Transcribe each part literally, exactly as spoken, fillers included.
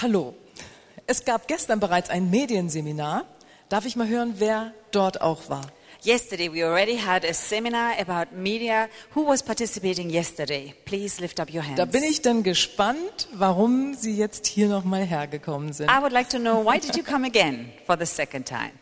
Hallo. Es gab gestern bereits ein Medienseminar. Darf ich mal hören, wer dort auch war? Yesterday we already had a seminar about media. Who was participating yesterday? Please lift up your hands. Da bin ich dann gespannt, warum Sie jetzt hier nochmal hergekommen sind. I would like to know, why did you come again for the second time?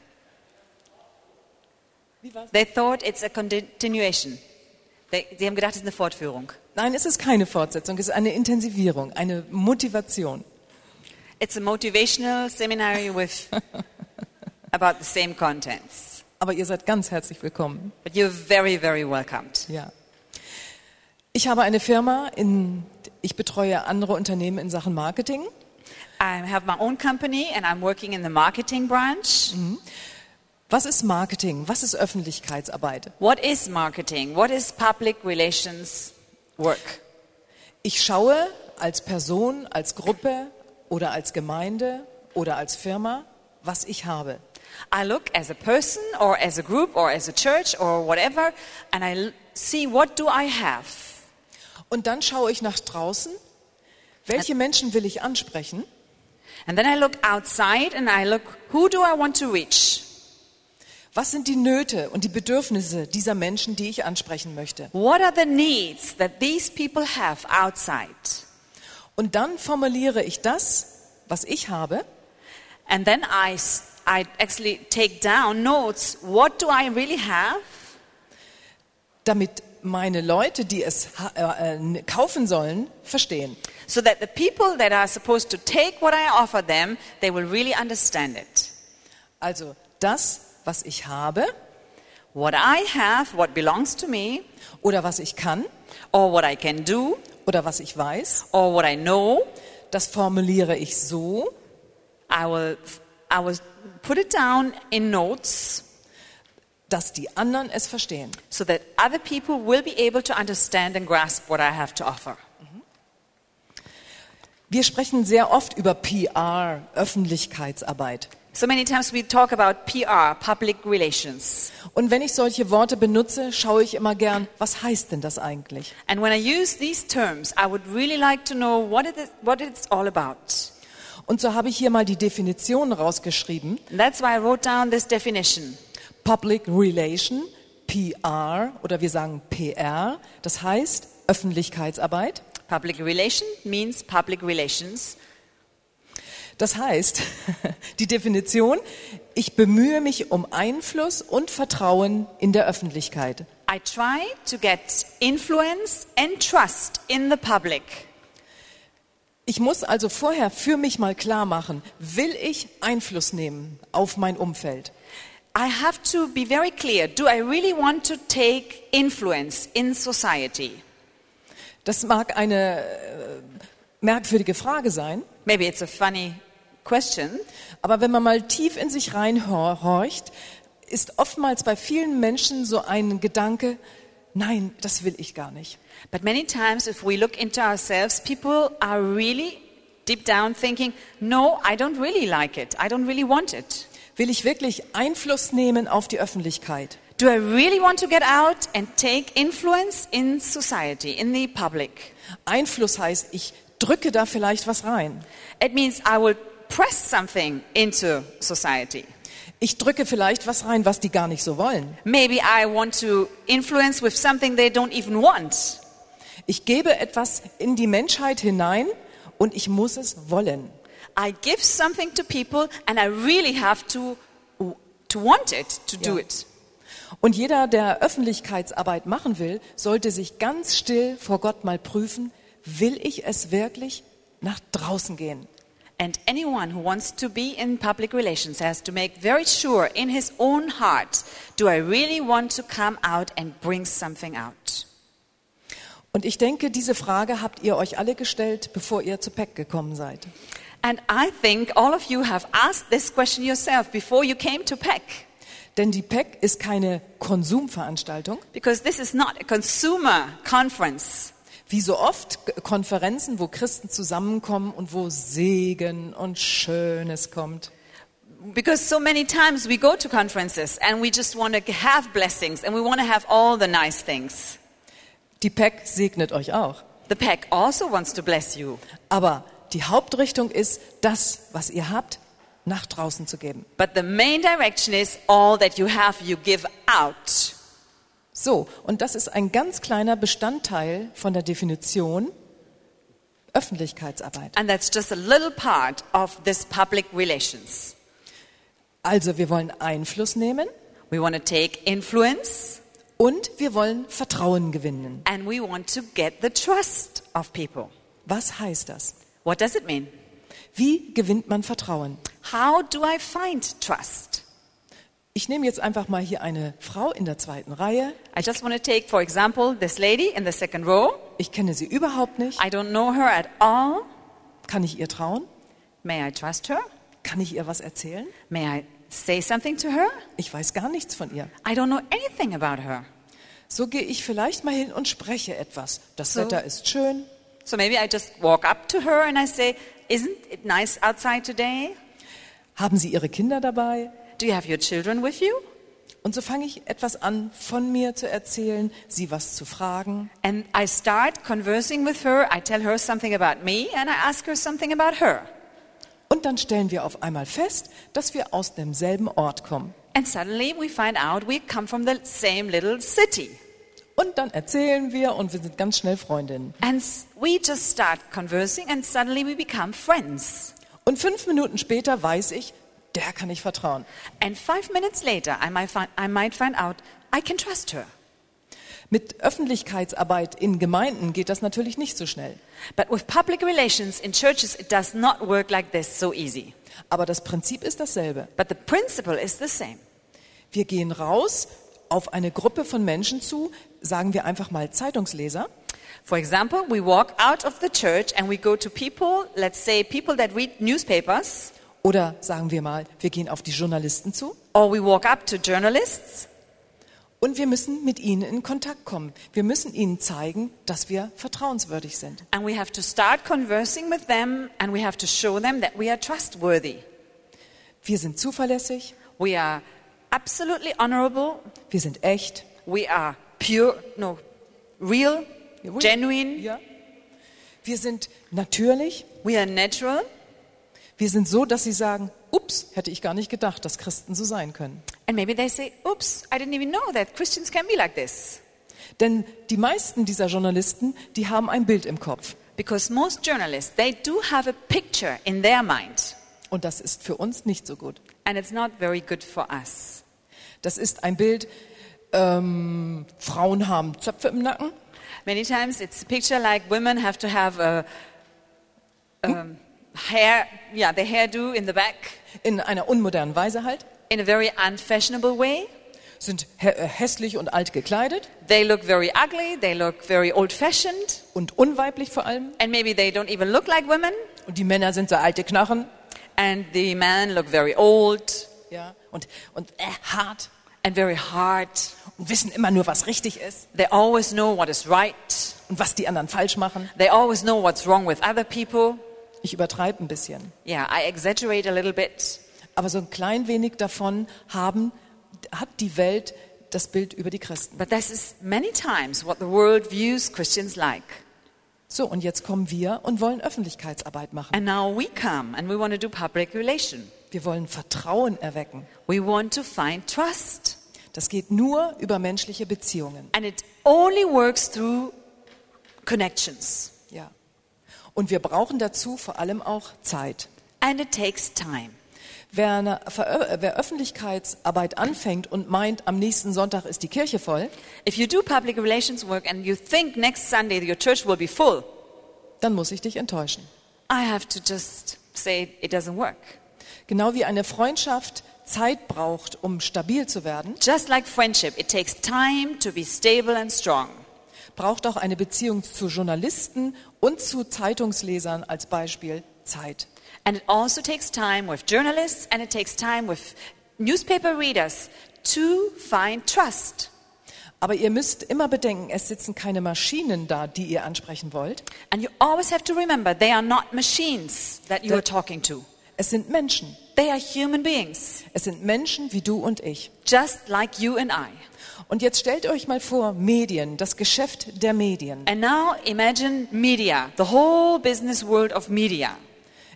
Wie war's? They thought it's a continuation. They, sie haben gedacht, es ist eine Fortführung. Nein, es ist keine Fortsetzung, es ist eine Intensivierung, eine Motivation. It's a motivational seminary with about the same contents. Aber ihr seid ganz herzlich willkommen. But you're very, very welcomed. Ja. Ich habe eine Firma, in, ich betreue andere Unternehmen in Sachen Marketing. I have my own company and I'm working in the marketing branch. Was ist Marketing? Was ist Öffentlichkeitsarbeit? What is marketing? What is public relations work? Ich schaue als Person, als Gruppe oder als Gemeinde oder als Firma, was ich habe. I look as a person or as a group or as a church or whatever and I l- see what do I have. Und dann schaue ich nach draußen, welche Menschen will ich ansprechen? And then I look outside and I look, who do I want to reach? Was sind die Nöte und die Bedürfnisse dieser Menschen, die ich ansprechen möchte? What are the needs that these people have outside? Und dann formuliere ich das, was ich habe, And then I, s- I actually take down notes, what do I really have? damit meine Leute, die es ha- äh, äh, kaufen sollen, verstehen. So that the people that are supposed to take what I offer them, they will really understand it. Also das, was ich habe What I have, what belongs to me, oder was ich kann or what I can do, oder was ich weiß, or what I know, das formuliere ich so, I will, I will put it down in notes dass die anderen es verstehen. so that other people will be able to understand and grasp what I have to offer. Wir sprechen sehr oft über P R, Öffentlichkeitsarbeit. So many times we talk about P R, public relations. Und wenn ich solche Worte benutze, schaue ich immer gern, was heißt denn das eigentlich? And when I use these terms, I would really like to know what it is, what it's all about. Und so habe ich hier mal die Definition rausgeschrieben. And that's why I wrote down this definition. Public Relation, P R oder wir sagen P R, das heißt Öffentlichkeitsarbeit. Public relation means public relations. Das heißt, die Definition, ich bemühe mich um Einfluss und Vertrauen in der Öffentlichkeit. I try to get influence and trust in the public. Ich muss also vorher für mich mal klar machen, will ich Einfluss nehmen auf mein Umfeld? I have to be very clear. Do I really want to take influence in society? Das mag eine äh, merkwürdige Frage sein, Maybe it's a funny question, aber wenn man mal tief in sich reinhorcht, ist oftmals bei vielen Menschen so ein Gedanke, nein, das will ich gar nicht. but many times if we look into ourselves, people are really deep down thinking, no, I don't really like it. I don't really want it. Will ich wirklich Einfluss nehmen auf die Öffentlichkeit? Do I really want to get out and take influence in society, in the public? Einfluss heißt, ich drücke da vielleicht was rein. It means I will press something into society. Ich drücke vielleicht was rein, was die gar nicht so wollen. Maybe I want to influence with something they don't even want. Ich gebe etwas in die Menschheit hinein und ich muss es wollen. I give something to people and I really have to, to want it, to do Ja. it. Und jeder, der Öffentlichkeitsarbeit machen will, sollte sich ganz still vor Gott mal prüfen, will ich es wirklich nach draußen gehen? And anyone who wants to be in public relations has to make very sure in his own heart, do I really want to come out and bring something out? Und ich denke, diese Frage habt ihr euch alle gestellt, bevor ihr zu P E C gekommen seid. And I think all of you have asked this question yourself before you came to P E C. Denn die P E C ist keine Konsumveranstaltung, Because this is not a consumer conference. wie so oft K- Konferenzen, wo Christen zusammenkommen und wo Segen und Schönes kommt. Because so many times we go to conferences and we just want to have blessings and we want to have all the nice things. Die P E C segnet euch auch. The P E C also wants to bless you. Aber die Hauptrichtung ist, das, was ihr habt, nach draußen zu geben. But the main direction is all that you have, you give out. So, und das ist ein ganz kleiner Bestandteil von der Definition Öffentlichkeitsarbeit. And that's just a little part of this public relations. Also wir wollen Einfluss nehmen We want to take influence und wir wollen Vertrauen gewinnen. and we want to get the trust of people. Was heißt das? What does it mean? Wie gewinnt man Vertrauen? How do I find trust? Ich nehme jetzt einfach mal hier eine Frau in der zweiten Reihe. I just want to take, for example, this lady in the second row. Ich kenne sie überhaupt nicht. I don't know her at all. Kann ich ihr trauen? May I trust her? Kann ich ihr was erzählen? May I say something to her? Ich weiß gar nichts von ihr. I don't know anything about her. So gehe ich vielleicht mal hin und spreche etwas. Das So. Wetter ist schön. So maybe I just walk up to her and I say, isn't it nice outside today? Haben Sie Ihre Kinder dabei? Do you have your children with you? Und so fange ich etwas an, von mir zu erzählen, sie was zu fragen. And I start conversing with her. I tell her something about me and I ask her something about her. Und dann stellen wir auf einmal fest, dass wir aus demselben Ort kommen. And suddenly we find out we come from the same little city. Und dann erzählen wir und wir sind ganz schnell Freundinnen. And s- we just start conversing and suddenly we become friends. Und fünf Minuten später weiß ich, der kann ich vertrauen. And five minutes later, I might find, I might find out I can trust her. Mit Öffentlichkeitsarbeit in Gemeinden geht das natürlich nicht so schnell. But with public relations in churches, it does not work like this so easy. Aber das Prinzip ist dasselbe. But the principle is the same. Wir gehen raus auf eine Gruppe von Menschen zu, sagen wir einfach mal Zeitungsleser. For example, we walk out of the church and we go to people, let's say people that read newspapers, Oder sagen wir mal, wir gehen auf die Journalisten zu or we walk up to journalists und wir müssen mit ihnen in Kontakt kommen. Wir müssen ihnen zeigen, dass wir vertrauenswürdig sind. and we have to start conversing with them and we have to show them that we are trustworthy. Wir sind zuverlässig, We are absolutely honorable. wir sind echt. We are pure, no, real, Jawohl. genuine. Ja. Wir sind natürlich. We are natural. Wir sind so, dass sie sagen, ups, hätte ich gar nicht gedacht, dass Christen so sein können. And maybe they say, oops, I didn't even know that Christians can be like this. Denn die meisten dieser Journalisten, die haben ein Bild im Kopf. Because most journalists, they do have a picture in their mind. Und das ist für uns nicht so gut. And it's not very good for us. Das ist ein Bild, ähm, Frauen haben Zöpfe im Nacken. Many times it's a picture like women have to have a um, hair, yeah, the hairdo in the back In einer unmodernen Weise halt. in a very unfashionable way. Sind hä äh, hässlich und alt gekleidet They look very ugly, they look very old-fashioned, und unweiblich vor allem. and maybe they don't even look like women, Und die Männer sind so alte Knochen. and the men look very old Ja. Und, und äh, hart. and very hard. Und wissen immer nur, was richtig ist They always know what is right. und was die anderen falsch machen. They always know what's wrong with other people. Ich übertreibe ein bisschen. Yeah, I exaggerate a little bit. Aber so ein klein wenig davon haben, hat die Welt das Bild über die Christen. But this is many times what the world views Christians like. So, und jetzt kommen wir und wollen Öffentlichkeitsarbeit machen. And now we come and we want to do public relation. Wir wollen Vertrauen erwecken. We want to find trust. Das geht nur über menschliche Beziehungen. And it only works through connections. Ja. Und wir brauchen dazu vor allem auch Zeit. And it takes time. Wer, eine, wer Öffentlichkeitsarbeit anfängt und meint, am nächsten Sonntag ist die Kirche voll, If you do public relations work and you think next Sunday your church will be full, dann muss ich dich enttäuschen. I have to just say it doesn't work. Genau wie eine Freundschaft Zeit braucht, um stabil zu werden, Just like friendship, it takes time to be stable and strong. braucht auch eine Beziehung zu Journalisten und zu Zeitungslesern als Beispiel Zeit. And it also takes time with journalists and it takes time with newspaper readers to find trust. Aber ihr müsst immer bedenken, es sitzen keine Maschinen da, die ihr ansprechen wollt. And you always have to remember, they are not machines that you are talking to. Es sind Menschen. They are human beings, Es sind Menschen wie du und ich. just like you and I. Und jetzt stellt euch mal vor, Medien, das Geschäft der Medien. And now imagine media, the whole business world of media.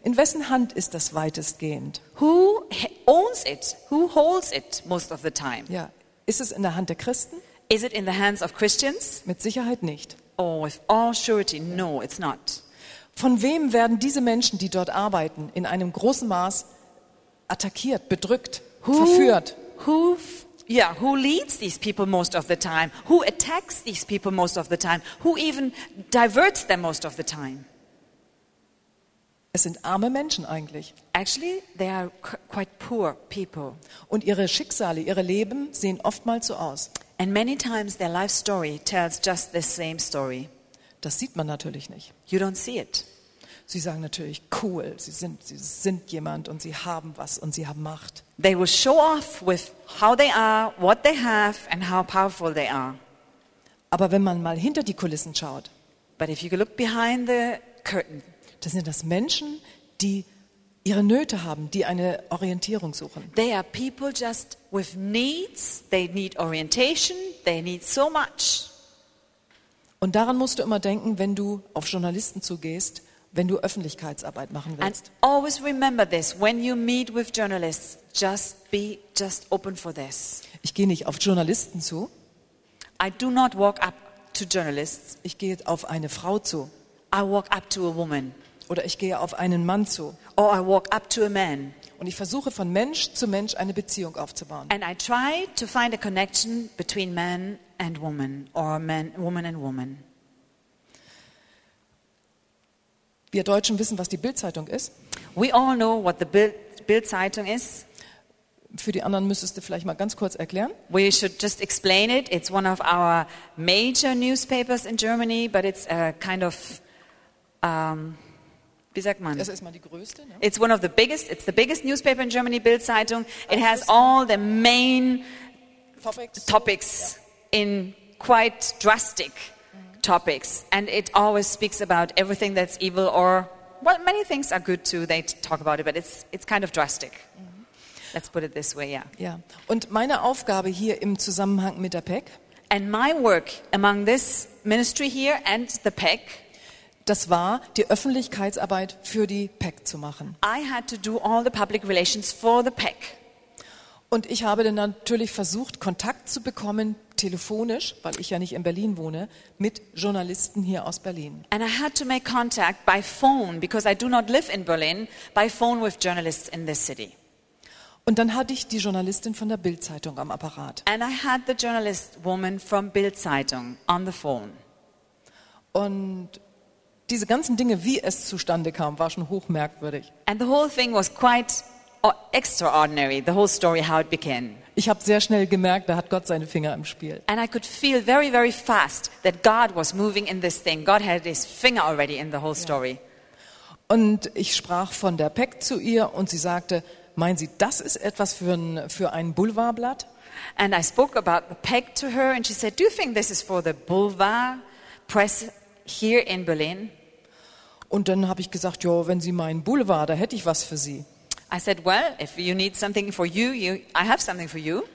In wessen Hand ist das weitestgehend? Who h- owns it? Who holds it most of the time? Ja, ist es in der Hand der Christen? Is it in the hands of Christians? Mit Sicherheit nicht. Oh, with all surety, no, it's not. Von wem werden diese Menschen, die dort arbeiten, in einem großen Maß attackiert, bedrückt, verführt? Who, f- yeah, who leads these people most of the time? Who attacks these people most of the time? Who even diverts them most of the time? Es sind arme Menschen eigentlich. Actually, they are qu- quite poor people. Und ihre Schicksale, ihre Leben sehen oftmals so aus. And many times their life story tells just the same story. Das sieht man natürlich nicht. You don't see it. Sie sagen natürlich, cool, sie sind, sie sind jemand und sie haben was und sie haben Macht. They will show off with how they are, what they have, and how powerful they are. Aber wenn man mal hinter die Kulissen schaut, But if you look behind the curtain, dann sind das Menschen, die ihre Nöte haben, die eine Orientierung suchen. they are people just with needs. They need orientation. They need so much. Und daran musst du immer denken, wenn du auf Journalisten zugehst, wenn du Öffentlichkeitsarbeit machen And willst. always remember this: when you meet with journalists, just be just open for this. Ich gehe nicht auf Journalisten zu, I do not walk up to journalists. ich gehe auf eine Frau zu I walk up to a woman, oder ich gehe auf einen Mann zu. or I walk up to a man, Und ich versuche von Mensch zu Mensch eine Beziehung aufzubauen. and I try to find a connection between man and woman, or man, woman and woman. Wir Deutschen wissen, was die Bild-Zeitung ist. We all know what the Bild, Bild Zeitung is. Für die anderen müsstest du vielleicht mal ganz kurz erklären. We should just explain it. It's one of our major newspapers in Germany, but it's a kind of, um, wie sagt man? Das ist mal die größte. Ne? It's one of the biggest. It's the biggest newspaper in Germany, Bild Zeitung. It has all the main Topics. topics in quite drastic topics, and it always speaks about everything that's evil, or well, many things are good too. They t- talk about it, but it's it's kind of drastic. Let's put it this way, yeah. Ja. Und meine Aufgabe hier im Zusammenhang mit der P E C, And my work among this ministry here and the P E C, das war, die Öffentlichkeitsarbeit für die P E C zu machen. I had to do all the public relations for the P E C. Und ich habe dann natürlich versucht, Kontakt zu bekommen, telefonisch, weil ich ja nicht in Berlin wohne, mit Journalisten hier aus Berlin. And I had to make contact by phone, because I do not live in Berlin, by phone with journalists in this city. Und dann hatte ich die Journalistin von der Bild-Zeitung am Apparat. And I had the journalist woman from Bild Zeitung on the phone. Und diese ganzen Dinge, wie es zustande kam, war schon hochmerkwürdig. And the whole thing was quite uh, extraordinary, the whole story, how it began. Ich habe sehr schnell gemerkt, da hat Gott seine Finger im Spiel. And I could feel very, very fast that God was moving in this thing. God had his finger already in the whole story. Und ich sprach von der P E C zu ihr und sie sagte, meinen Sie, das ist etwas für ein, für ein Boulevardblatt? And I spoke about the P E C to her, and she said, do you think this is for the Boulevard press here in Berlin? Und dann habe ich gesagt, ja, wenn Sie meinen Boulevard, da hätte ich was für Sie. I said, well, if you need something for you, you I have something for you.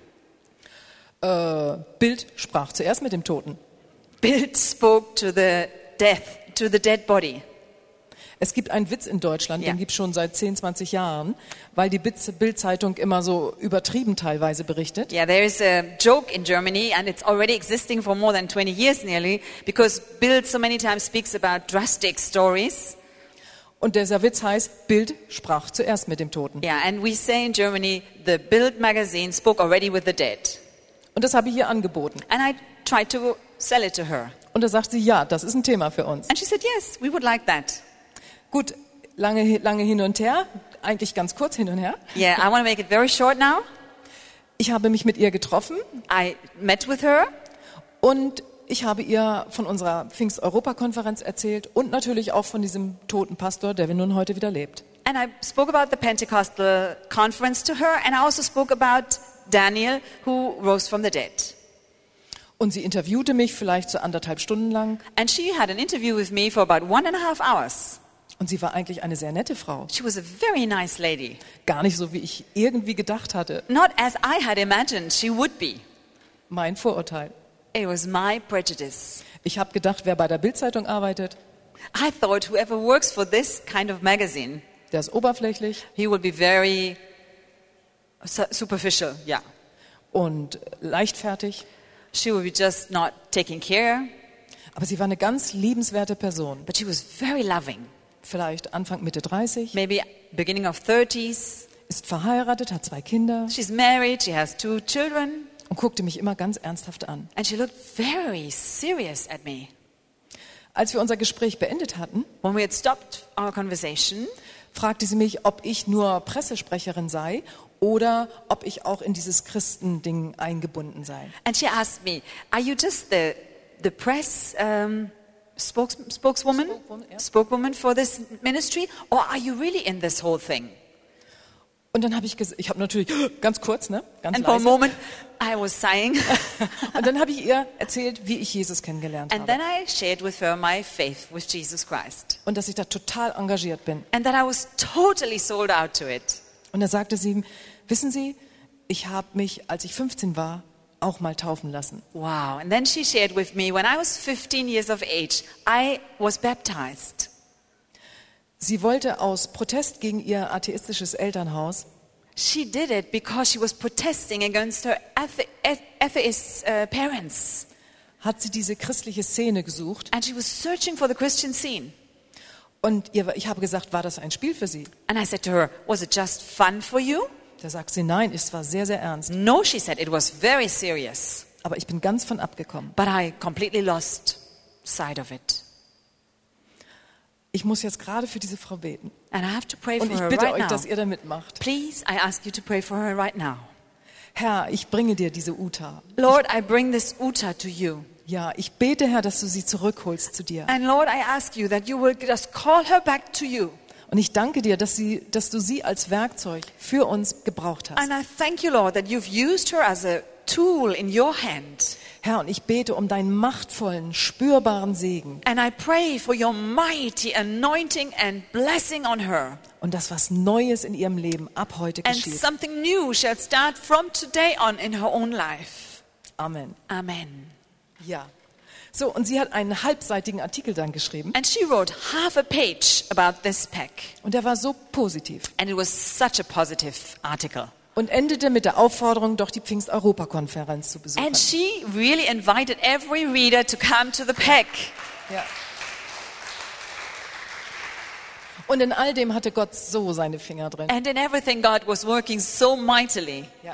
Äh, Bild sprach zuerst mit dem Toten. Bild spoke to the death, to the dead body. Es gibt einen Witz in Deutschland, Ja. den gibt es schon seit zehn, zwanzig Jahren, weil die Bild-Zeitung immer so übertrieben teilweise berichtet. Yeah, there is a joke in Germany, and it's already existing for more than twenty years nearly, because Bild so many times speaks about drastic stories. Und dieser Witz heißt, Bild sprach zuerst mit dem Toten. Yeah, and we say in Germany, the Bild magazine spoke already with the dead. Und das habe ich ihr angeboten. And I tried to sell it to her. Und da sagt sie, ja, das ist ein Thema für uns. And she said, yes, we would like that. Gut, lange, lange hin und her, eigentlich ganz kurz hin und her. Yeah, I want to make it very short now. Ich habe mich mit ihr getroffen I met with her, und ich habe ihr von unserer Pfingst-Europa-Konferenz erzählt und natürlich auch von diesem toten Pastor, der nun heute wieder lebt. and I spoke about the Pentecostal conference to her, and I also spoke about Daniel, who rose from the dead. Und sie interviewte mich vielleicht so anderthalb Stunden lang. And she had an interview with me for about one and a half hours. Und sie war eigentlich eine sehr nette Frau. She was a very nice lady. Gar nicht so, wie ich irgendwie gedacht hatte. Not as I had imagined she would be. Mein Vorurteil. It was my prejudice. Ich habe gedacht, wer bei der Bild-Zeitung arbeitet, I thought whoever works for this kind of magazine, Der ist oberflächlich He will be very su- superficial, yeah. und leichtfertig. She will be just not taking care, Aber sie war eine ganz liebenswerte Person. but she was very loving. Vielleicht Anfang, Mitte dreißig, Maybe beginning of thirties. ist verheiratet, hat zwei Kinder She's married, she has two children, und guckte mich immer ganz ernsthaft an. and she looked very serious at me. Als wir unser Gespräch beendet hatten, When we had stopped our conversation, fragte sie mich, ob ich nur Pressesprecherin sei oder ob ich auch in dieses Christending eingebunden sei. and she asked me, are you just the, the press um, spokes, spokeswoman, Spokeswoman, yeah. spokeswoman for this ministry, or are you really in this whole thing? Und dann habe ich gesagt, ich habe natürlich ganz kurz, ne, ganz And for a leise. moment, I was sighing. Und dann habe ich ihr erzählt, wie ich Jesus kennengelernt And habe then I shared with her my faith with Jesus Christ. und dass ich da total engagiert bin. And that I was totally sold out to it. Und da sagte sie, wissen Sie, ich habe mich, als ich fünfzehn war, auch mal taufen lassen. Wow. And then she shared with me, when I was fifteen years of age, I was baptized. Sie wollte aus Protest gegen ihr atheistisches Elternhaus, She did it because she was protesting against her athe- ath- atheist uh, parents. hat sie diese christliche Szene gesucht. And she was searching for the Christian scene. Und ihr, ich habe gesagt, war das ein Spiel für Sie? And I said to her, was it just fun for you? Da sagt sie, nein, es war sehr, sehr ernst. No, she said, it was very serious. Aber ich bin ganz von abgekommen. But I completely lost sight of it. Ich muss jetzt gerade für diese Frau beten. And I have to pray Und for ich her bitte right euch, now. dass ihr da mitmacht. Please, I ask you to pray for her right now. Herr, ich bringe dir diese Uta. Lord, I bring this Uta to you. Ja, ich bete, Herr, dass du sie zurückholst zu dir. And Lord, I ask you that you will just call her back to you. Und ich danke dir, dass, sie, dass du sie als Werkzeug für uns gebraucht hast. And I thank you, Lord, that you've used her as a tool in your hand. Herr, und ich bete um deinen machtvollen, spürbaren Segen And I pray for your mighty anointing and blessing on her. und dass was Neues in ihrem Leben ab heute And geschieht. something new shall start from today on in her own life. Amen. Amen. Ja. So, und sie hat einen halbseitigen Artikel dann geschrieben And she wrote half a page about this pack. und der war so positiv And it was such a positive article. und endete mit der Aufforderung, doch die Pfingst-Europakonferenz zu besuchen. And she really invited every reader to come to the pack. Ja. Und in all dem hatte Gott so seine Finger drin. And in everything, God was working so mightily. Ja.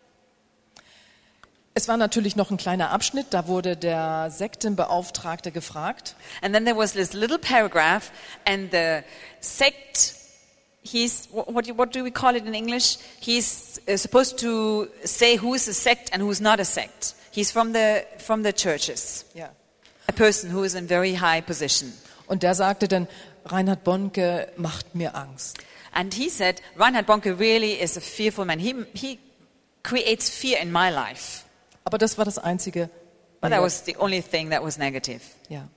Es war natürlich noch ein kleiner Abschnitt, da wurde der Sektenbeauftragte gefragt. And then there was this little paragraph, and the sect, he's, what, what do- what do we call it in English? He's uh, supposed to say who is a sect and who's not a sect. He's from the, from the churches, Ja. a person who is in very high position. Und der sagte dann, Reinhard Bonnke macht mir Angst. And he said, Reinhard Bonke really is a fearful man. He, he creates fear in my life. Aber das war das Einzige. But that was the only thing that was negative. Ja.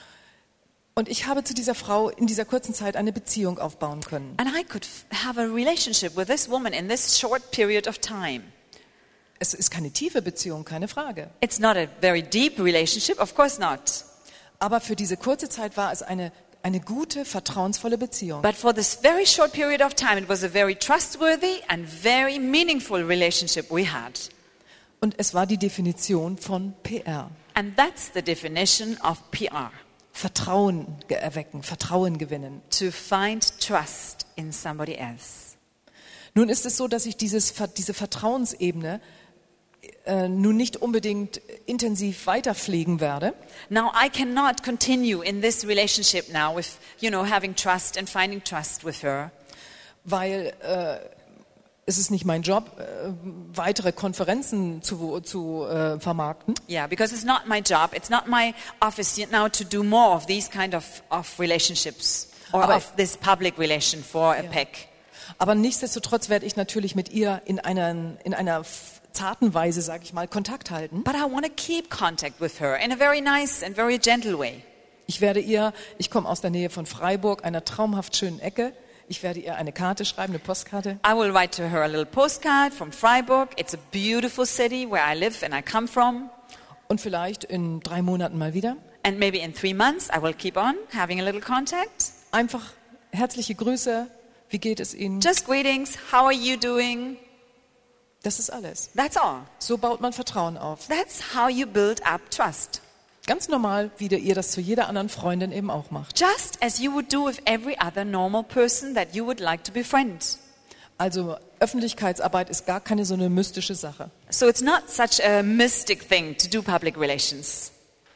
Und ich habe zu dieser Frau in dieser kurzen Zeit eine Beziehung aufbauen können. And I could f- have a relationship with this woman in this short period of time. Es ist keine tiefe Beziehung, keine Frage. It's not a very deep relationship, of course not. Aber für diese kurze Zeit war es eine, eine gute, vertrauensvolle Beziehung. But for this very short period of time, it was a very trustworthy and very meaningful relationship we had. Und es war die Definition von P R. And that's the definition of P R. Vertrauen ge- erwecken, Vertrauen gewinnen. To find trust in somebody else. Nun ist es so, dass ich dieses, Ver- diese Vertrauensebene äh, nun nicht unbedingt intensiv weiterpflegen werde, Now, I cannot continue in this relationship now with, you know, having trust and finding trust with her. weil äh, es ist nicht mein Job, äh, weitere Konferenzen zu, zu äh, vermarkten. Yeah, because it's not my job. It's not my office yet now to do more of these kind of, of relationships or Aber- of this public relation for a pack. Aber nichtsdestotrotz werde ich natürlich mit ihr in einer, in einer f- zarten Weise, sage ich mal, Kontakt halten. But I want to keep contact with her in a very nice and very gentle way. Ich werde ihr, ich komme aus der Nähe von Freiburg, einer traumhaft schönen Ecke, ich werde ihr eine Karte schreiben, eine Postkarte. I will write to her a little postcard from Freiburg. It's a beautiful city where I live and I come from. Und vielleicht in drei Monaten mal wieder. And maybe in three months I will keep on having a little contact. Einfach herzliche Grüße, Wie geht es Ihnen? Just greetings. How are you doing? Das ist alles. That's all. So baut man Vertrauen auf. That's how you build up trust. Ganz normal, wie ihr das zu jeder anderen Freundin eben auch macht. Just as you would do with every other normal person that you would like to befriend. Also Öffentlichkeitsarbeit ist gar keine so eine mystische Sache. So it's not such a mystic thing to do public relations.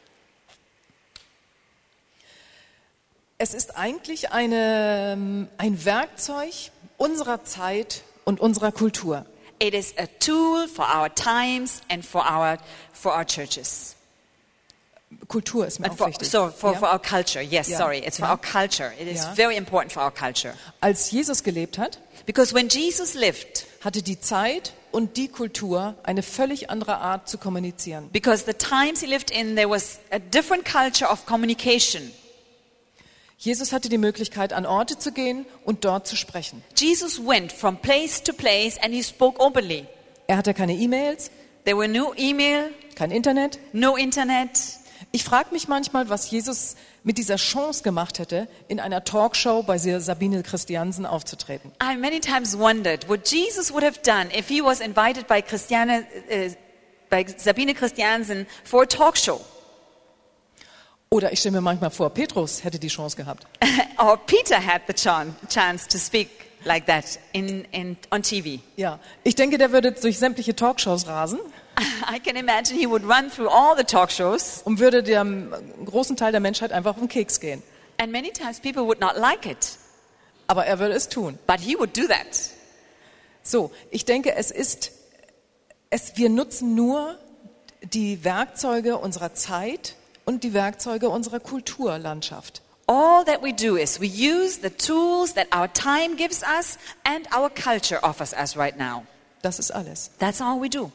Es ist eigentlich eine, ein Werkzeug unserer Zeit und unserer Kultur. It is a tool for our times and for our for our churches. Kultur ist mir And auch for, wichtig. so for, Ja. for our culture. Yes, Ja. sorry. It's for Ja. our culture. It is Ja. very important for our culture. Als Jesus gelebt hat, Because when Jesus lived, hatte die Zeit und die Kultur eine völlig andere Art zu kommunizieren. because the times he lived in, there was a different culture of communication. Jesus hatte die Möglichkeit, an Orte zu gehen und dort zu sprechen. Jesus went from place to place and he spoke openly. Er hatte keine E-Mails, There were no email, kein Internet. no internet. Ich frage mich manchmal, was Jesus mit dieser Chance gemacht hätte, in einer Talkshow bei Sabine Christiansen aufzutreten. I many times wondered what Jesus would have done if he was invited by Christiane, uh, by Sabine Christiansen for a talk show. Oder ich stelle mir manchmal vor, Petrus hätte die Chance gehabt. Or Peter had the chan- chance to speak like that in, in, on T V. Ja, ich denke, der würde durch sämtliche Talkshows rasen I can imagine he would run through all the talk shows, und würde dem großen Teil der Menschheit einfach auf den Keks gehen. and many times people would not like it, Aber er würde es tun. but he would do that. So, ich denke, es ist, es, wir nutzen nur die Werkzeuge unserer Zeit und die Werkzeuge unserer Kulturlandschaft. All that we do is we use the tools that our time gives us and our culture offers us right now. Das ist alles. That's all we do.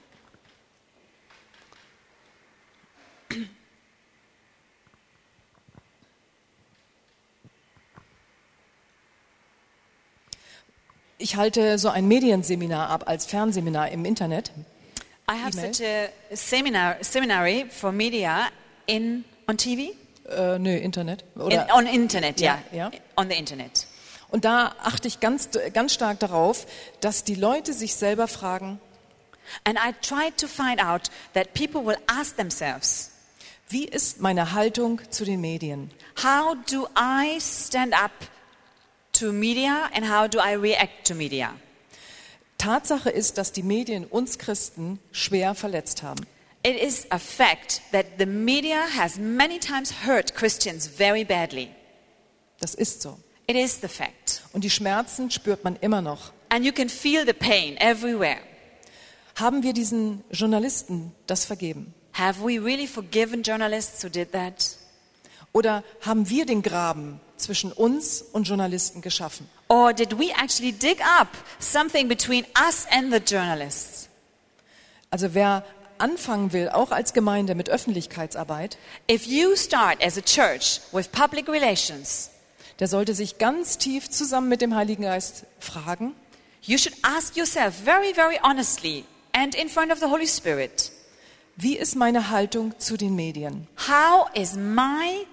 Ich halte so ein Medienseminar ab als Fernsehseminar im Internet. I have Email? such a seminar, seminary for media in on T V, Äh, nö, Internet. in, Oder, on internet, yeah, Ja, ja. on the internet. und da achte ich ganz, ganz stark darauf, dass die Leute sich selber fragen, And I tried to find out that people will ask themselves, wie ist meine Haltung zu den Medien? how do I stand up to media and how do I react to media? Tatsache ist, dass die Medien uns Christen schwer verletzt haben. It is a fact that the media has many times hurt Christians very badly. Das ist so. It is the fact. Und die Schmerzen spürt man immer noch. And you can feel the pain everywhere. Haben wir diesen Journalisten das vergeben? Have we really forgiven journalists who did that? Oder haben wir den Graben zwischen uns und Journalisten geschaffen? Or did we actually dig up something between us and the journalists? Also wer anfangen will, auch als Gemeinde mit Öffentlichkeitsarbeit, If you start as a church with public relations, der sollte sich ganz tief zusammen mit dem Heiligen Geist fragen, you should ask yourself very, very honestly and in front of the Holy Spirit, wie ist meine Haltung zu den Medien? how is my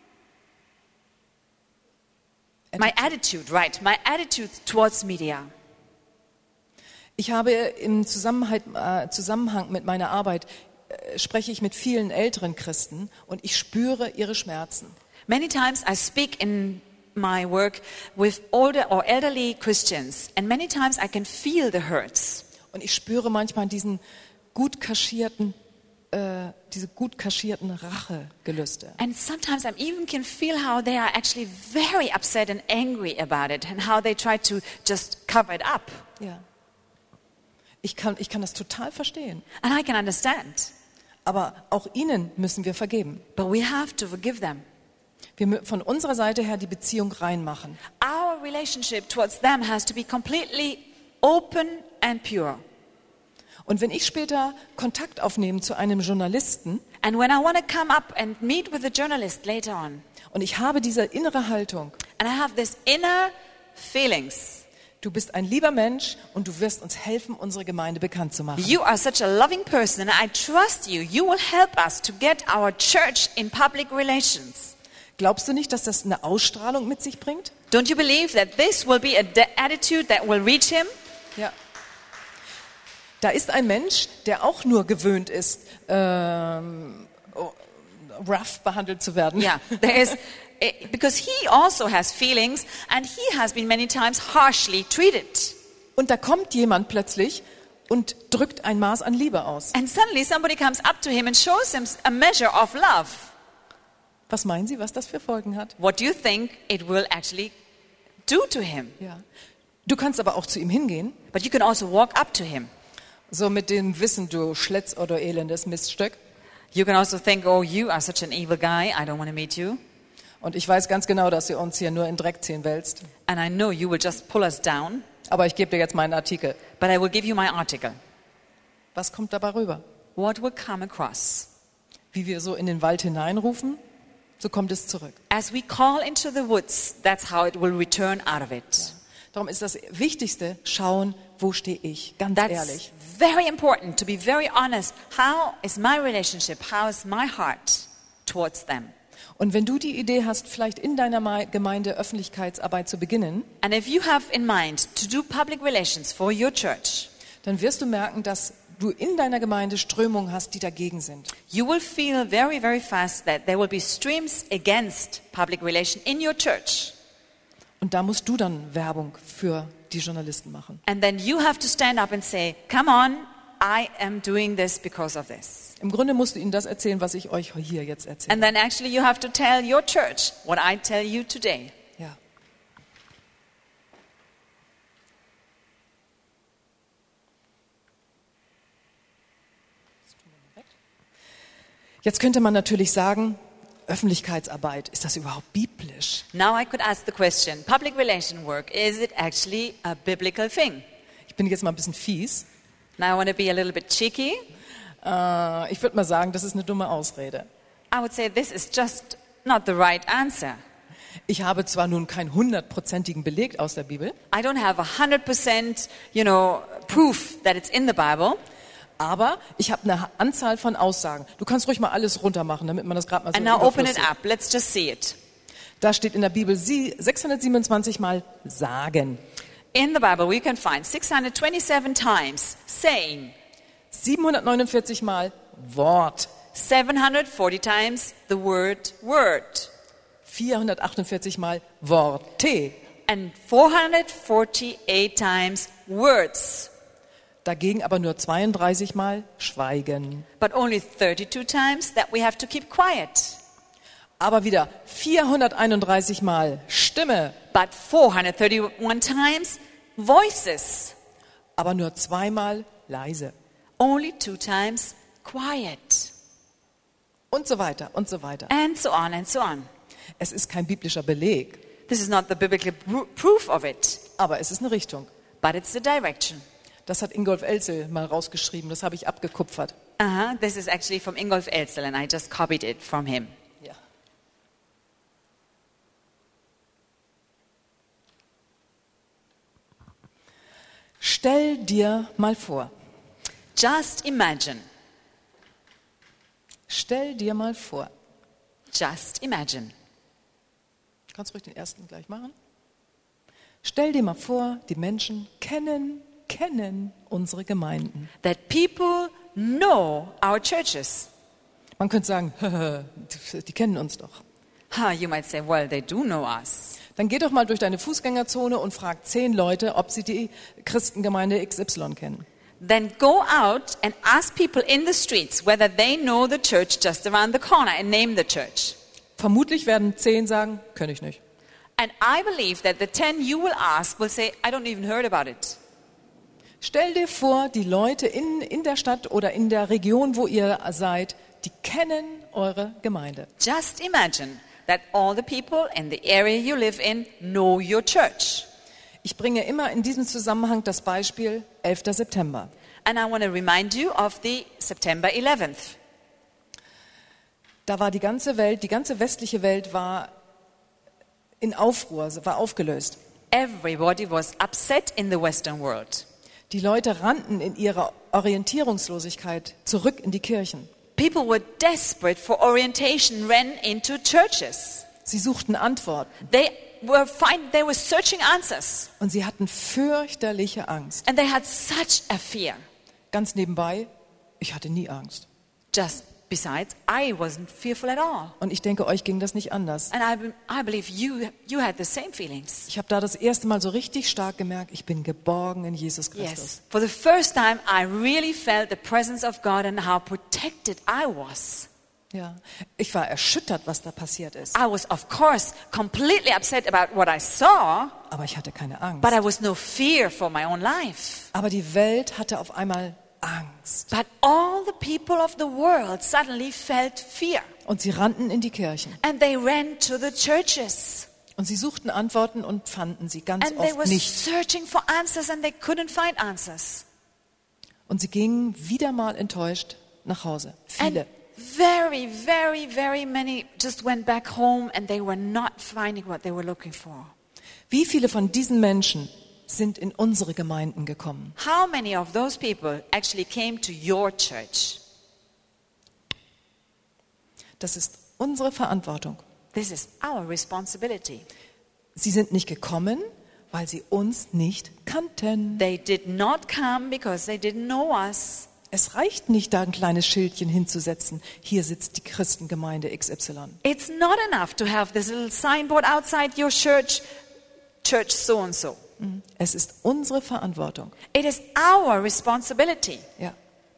my attitude, right? My attitude towards media. Ich habe im Zusammenhang, äh, Zusammenhang mit meiner Arbeit, äh, spreche ich mit vielen älteren Christen und ich spüre ihre Schmerzen. Many times I speak in my work with older or elderly Christians, and many times I can feel the hurts. Und ich spüre manchmal diesen gut kaschierten, äh, diese gut kaschierten Rachegelüste. And sometimes I even can feel how they are actually very upset and angry about it, and how they try to just cover it up. Ja. Ich kann, ich kann das total verstehen. And I can understand. Aber auch ihnen müssen wir vergeben. But we have to forgive them. Wir mü- von unserer Seite her die Beziehung reinmachen. Our relationship towards them has to be completely open and pure. Und wenn ich später Kontakt aufnehme zu einem Journalisten And when I want to come up and meet with the journalist later on, und ich habe diese innere Haltung, and I have this inner feelings, du bist ein lieber Mensch und du wirst uns helfen, unsere Gemeinde bekannt zu machen. you are such a loving person, and I trust you. You will help us to get our church in public relations. Glaubst du nicht, dass das eine Ausstrahlung mit sich bringt? Don't you believe that this will be a de- attitude that will reach him? Ja. Da ist ein Mensch, der auch nur gewöhnt ist, ähm, rough behandelt zu werden. Yeah, there is, eh, because he also has feelings and he has been many times harshly treated. Und da kommt jemand plötzlich und drückt ein Maß an Liebe aus. And suddenly somebody comes up to him and shows him a measure of love. Was meinen Sie, was das für Folgen hat? What do you think it will actually do to him? Ja. Du kannst aber auch zu ihm hingehen, But you can also walk up to him. so mit dem Wissen, du Schletz oder elendes Miststück. You can also think, oh, you are such an evil guy, I don't want to meet you. Und ich weiß ganz genau, dass du uns hier nur in Dreck ziehen willst. And I know you will just pull us down, Aber ich gebe dir jetzt meinen Artikel. but I will give you my article. Was kommt dabei rüber? What will come across? Wie wir so in den Wald hineinrufen, so kommt es zurück. As we call into the woods, that's how it will return out of it. Darum ist das Wichtigste, schauen, wo stehe ich, ganz That's ehrlich. very important, to be very honest. How is my relationship? How is my heart towards them? Und wenn du die Idee hast, vielleicht in deiner Ma- Gemeinde Öffentlichkeitsarbeit zu beginnen, And if you have in mind to do public relations for your church, dann wirst du merken, dass du in deiner Gemeinde Strömungen hast, die dagegen sind. you will feel very, very fast that there will be streams against public relation in your church. Und da musst du dann Werbung für die Journalisten machen. And then you have to stand up and say, come on, I am doing this because of this. Im Grunde musst du ihnen das erzählen, was ich euch hier jetzt erzähle. And then actually you have to tell your church what I tell you today. Ja. Jetzt könnte man natürlich sagen, Öffentlichkeitsarbeit, ist das überhaupt biblisch? Now I could ask the question, public relation work, is it actually a biblical thing? Ich bin jetzt mal ein bisschen fies. Now I want to be a little bit cheeky. Äh, ich würde mal sagen, das ist eine dumme Ausrede. I would say this is just not the right answer. Ich habe zwar nun keinen hundertprozentigen Beleg aus der Bibel, I don't have a hundred percent, you know, proof that it's in the Bible, aber ich habe eine Anzahl von Aussagen. Du kannst ruhig mal alles runtermachen, damit man das gerade mal so and now open überfluss it sieht. up. Let's just see it. Da steht in der Bibel sie- sechshundertsiebenundzwanzig Mal sagen, In the Bible, we can find six hundred twenty-seven times saying, siebenhundertneunundvierzig Mal Wort, seven hundred forty times the word word, vierhundertachtundvierzig Mal Worte. and four hundred forty-eight times words, Dagegen aber nur zweiunddreißig Mal Schweigen. but only thirty-two times that we have to keep quiet, Aber wieder vierhunderteinunddreißig Mal Stimme, but four hundred thirty-one times voices, aber nur zweimal leise. only two times quiet, Und so weiter und so weiter. and so on and so on. Es ist kein biblischer Beleg, This is not the biblical pr- proof of it, aber es ist eine Richtung. but it's the direction. Das hat Ingolf Elzel mal rausgeschrieben, das habe ich abgekupfert. Uh-huh. This is actually from Ingolf Elzel, and I just copied it from him. Ja. Stell dir mal vor, Just imagine, stell dir mal vor. just imagine. Du kannst ruhig den ersten gleich machen. Stell dir mal vor, die Menschen kennen, kennen unsere Gemeinden. that people know our churches. Man könnte sagen, die kennen uns doch. Huh, you might say, well, they do know us. Dann geh doch mal durch deine Fußgängerzone und frag zehn Leute, ob sie die Christengemeinde X Y kennen. Then go out and ask people in the streets whether they know the church just around the corner and name the church. Vermutlich werden zehn sagen, kenne ich nicht. And I believe that the ten you will ask will say, I don't even heard about it. Stell dir vor, die Leute in, in der Stadt oder in der Region, wo ihr seid, die kennen eure Gemeinde. Just imagine that all the people in the area you live in know your church. Ich bringe immer in diesem Zusammenhang das Beispiel elfter September. And I want to remind you of the September eleventh. Da war die ganze Welt, die ganze westliche Welt war in Aufruhr, war aufgelöst. Everybody was upset in the Western world. Die Leute rannten in ihrer Orientierungslosigkeit zurück in die Kirchen. People were desperate for orientation, ran into churches. Sie suchten Antworten They were find, they were searching answers. und sie hatten fürchterliche Angst. And they had such a fear. Ganz nebenbei, ich hatte nie Angst. Just besides, I wasn't fearful at all. Und ich denke, euch ging das nicht anders. And I, be- I believe you, you had the same feelings. Ich habe da das erste Mal so richtig stark gemerkt, ich bin geborgen in Jesus Christus. Yes. For the first time, I really felt the presence of God and how protected I was. Ja, ich war erschüttert, was da passiert ist. I was, of course, completely upset about what I saw, Aber ich hatte keine Angst. but I was no fear for my own life. Aber die Welt hatte auf einmal Angst. But all the people of the world suddenly felt fear. Und sie rannten in die Kirchen. And they ran to the churches. Und sie suchten Antworten und fanden sie ganz And they oft were nicht. searching for answers and they couldn't find answers. Und sie gingen wieder mal enttäuscht nach Hause. Viele. And very, very, very many just went back home and they were not finding what they were looking for. Wie viele von diesen Menschen sind in unsere Gemeinden gekommen? How many of those people actually came to your church? Das ist unsere Verantwortung. This is our responsibility. Sie sind nicht gekommen, weil sie uns nicht kannten. They did not come because they didn't know us. Es reicht nicht, da ein kleines Schildchen hinzusetzen. Hier sitzt die Christengemeinde X Y. It's not enough to have this little signboard outside your church, church so and so. Es ist unsere Verantwortung. It is our responsibility. Ja.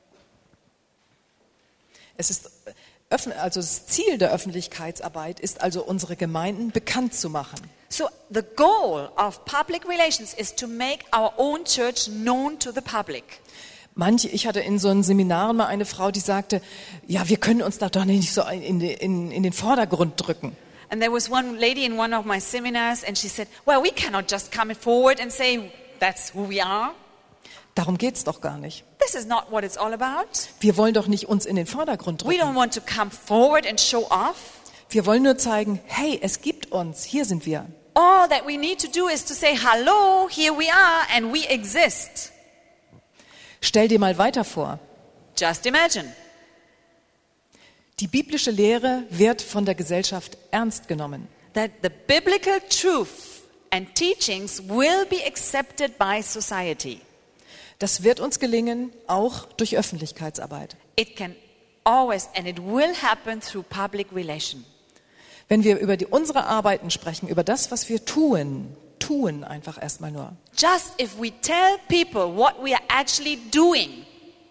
Es ist öffn- also das Ziel der Öffentlichkeitsarbeit ist also, unsere Gemeinden bekannt zu machen. So the goal of public relations is to make our own church known to the public. Manche, ich hatte in so einem Seminar mal eine Frau, die sagte, ja, wir können uns da doch nicht so in, in, in den Vordergrund drücken. And there was one lady in one of my seminars and she said, well, we cannot just come forward and say that's who we are. Darum geht's doch gar nicht. This is not what it's all about. Wir wollen doch nicht uns in den Vordergrund We don't drücken. want to come forward and show off. Wir wollen nur zeigen, hey, es gibt uns, hier sind wir. All that we need to do is to say, hello, here we are and we exist. Stell dir mal weiter vor. Just imagine. Die biblische Lehre wird von der Gesellschaft ernst genommen. That the biblical truth and teachings will be accepted by society. Das wird uns gelingen, auch durch Öffentlichkeitsarbeit. It can always, and it will happen through public relation. Wenn wir über die, unsere Arbeiten sprechen, über das, was wir tun, tun einfach erstmal nur. Just if we tell people what we are actually doing,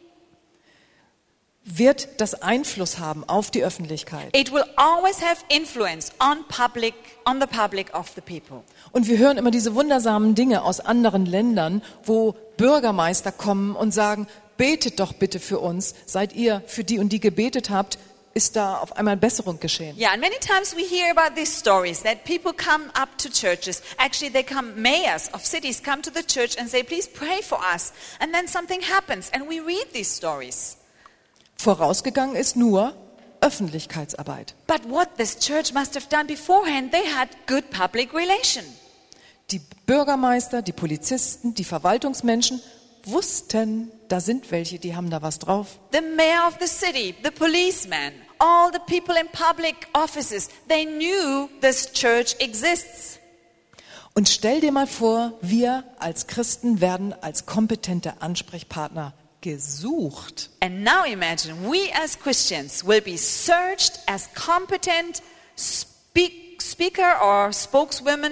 wird das Einfluss haben auf die Öffentlichkeit. it will always have influence on public, on the public of the people. Und wir hören immer diese wundersamen Dinge aus anderen Ländern, wo Bürgermeister kommen und sagen, betet doch bitte für uns. Seit ihr für die und die gebetet habt, ist da auf einmal Besserung geschehen. Yeah, and many times we hear about these stories that people come up to churches. Actually, they come, mayors of cities come to the church and say, please pray for us. And then something happens and we read these stories. Vorausgegangen ist nur Öffentlichkeitsarbeit. But what this church must have done beforehand, they had good public relation. Die Bürgermeister, die Polizisten, die Verwaltungsmenschen wussten, da sind welche, die haben da was drauf. The mayor of the city, the policeman, all the people in public offices, they knew this church exists. Und stell dir mal vor, wir als Christen werden als kompetente Ansprechpartner gesucht. And now imagine, we as Christians will be searched as competent speak, speaker or spokeswomen,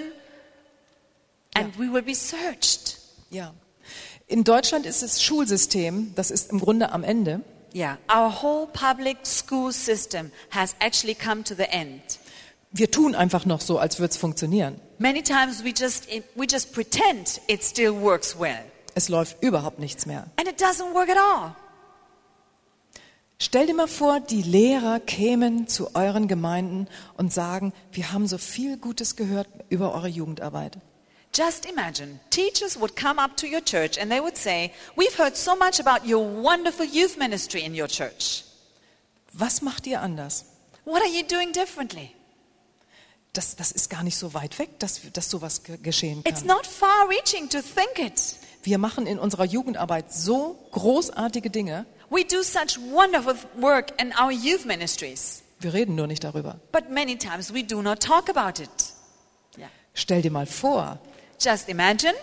and we will be searched. Ja. In Deutschland ist das Schulsystem, das ist im Grunde am Ende. Yeah, our whole public school system has actually come to the end. Wir tun einfach noch so, als würde es funktionieren. Many times we just we just pretend it still works well, Es läuft überhaupt nichts mehr. and it doesn't work at all. Stell dir mal vor, die Lehrer kämen zu euren Gemeinden und sagen, wir haben so viel Gutes gehört über eure Jugendarbeit. Just imagine, teachers would come up to your church and they would say, we've heard so much about your wonderful youth ministry in your church. Was macht ihr anders? What are you doing differently? Das, das ist gar nicht so weit weg, dass, dass sowas ge- geschehen It's kann. not far reaching to think it. Wir machen in unserer Jugendarbeit so großartige Dinge. We do such wonderful work in our youth ministries. Wir reden nur nicht darüber. But many times we do not talk about it. Yeah. Stell dir mal vor, Just imagine,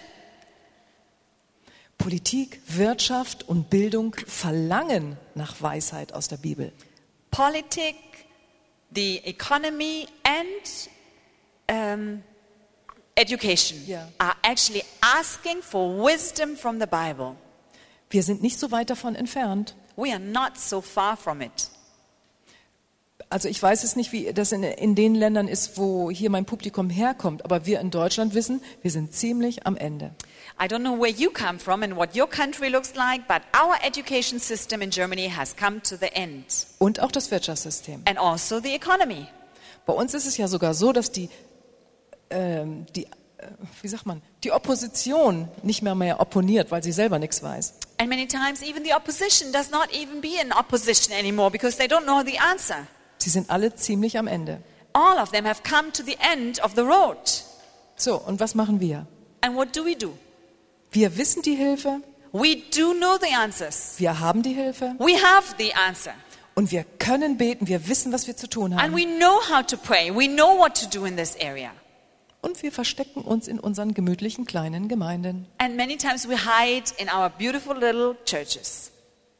Politik, Wirtschaft und Bildung verlangen nach Weisheit aus der Bibel. politic, the economy and um, education Yeah. are actually asking for wisdom from the Bible. Wir sind nicht so weit davon entfernt. We are not so far from it. Also ich weiß es nicht, wie das in, in den Ländern ist, wo hier mein Publikum herkommt, aber wir in Deutschland wissen, wir sind ziemlich am Ende. I don't know where you come from and what your country looks like, but our education system in Germany has come to the end. Und auch das Wirtschaftssystem. And also the economy. Bei uns ist es ja sogar so, dass die, ähm, die äh, wie sagt man, die Opposition nicht mehr mehr opponiert, weil sie selber nichts weiß. And many times even the opposition does not even be in opposition anymore because they don't know the answer. Sie sind alle ziemlich am Ende. All of them have come to the end of the road. So, und was machen wir? And what do we do? Wir wissen die Hilfe, We do know the answers. wir haben die Hilfe We have the answer. und wir können beten, wir wissen, was wir zu tun And haben. we know how to pray. We know what to do in this area. Und wir verstecken uns in unseren gemütlichen kleinen Gemeinden. And many times we hide in our beautiful little churches.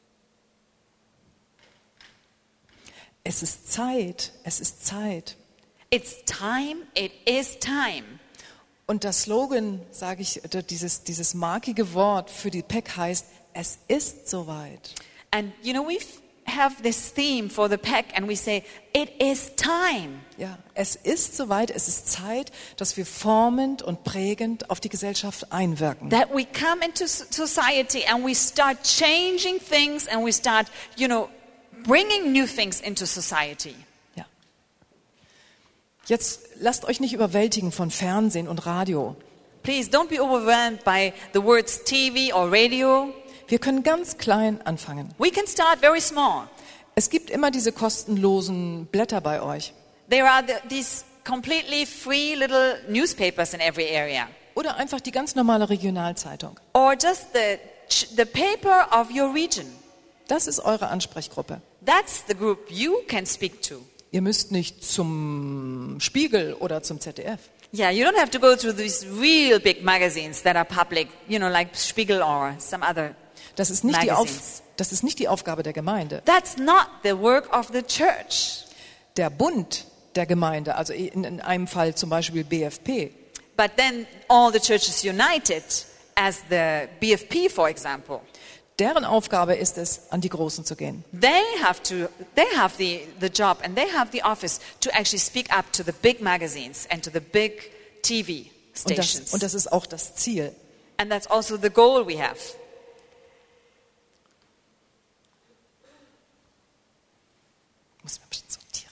Es ist Zeit, es ist Zeit. It's time, it is time. Und das Slogan, sage ich, dieses, dieses markige Wort für die P E C heißt, es ist soweit. And you know, we f- have this theme for the P E C and we say, it is time. Ja, es ist soweit, es ist Zeit, dass wir formend und prägend auf die Gesellschaft einwirken. That we come into s- society and we start changing things and we start, you know, bringing new things into society. Ja. Jetzt lasst euch nicht überwältigen von Fernsehen und Radio. Please don't be overwhelmed by the words T V or radio. Wir können ganz klein anfangen. We can start very small. Es gibt immer diese kostenlosen Blätter bei euch. There are the, these completely free little newspapers in every area. Oder einfach die ganz normale Regionalzeitung. Or just the, ch- the paper of your region. Das ist eure Ansprechgruppe. That's the group you can speak to. Ihr müsst nicht zum Spiegel oder zum Z D F. Yeah, you don't have to go through these real big magazines that are public, you know, like Spiegel or some other. Das ist nicht die, Auf, Magazines. das ist nicht die Aufgabe der Gemeinde. That's not the work of the church. Der Bund der Gemeinde, also in, in einem Fall zum Beispiel B F P, But then all the churches united as the B F P, for example. deren Aufgabe ist es, an die Großen zu gehen. They have to, they have the, the job and they have the office to actually speak up to the big magazines and to the big T V Und das, stations. und das ist auch das Ziel. And that's also the goal we have. Ich muss mal ein bisschen sortieren.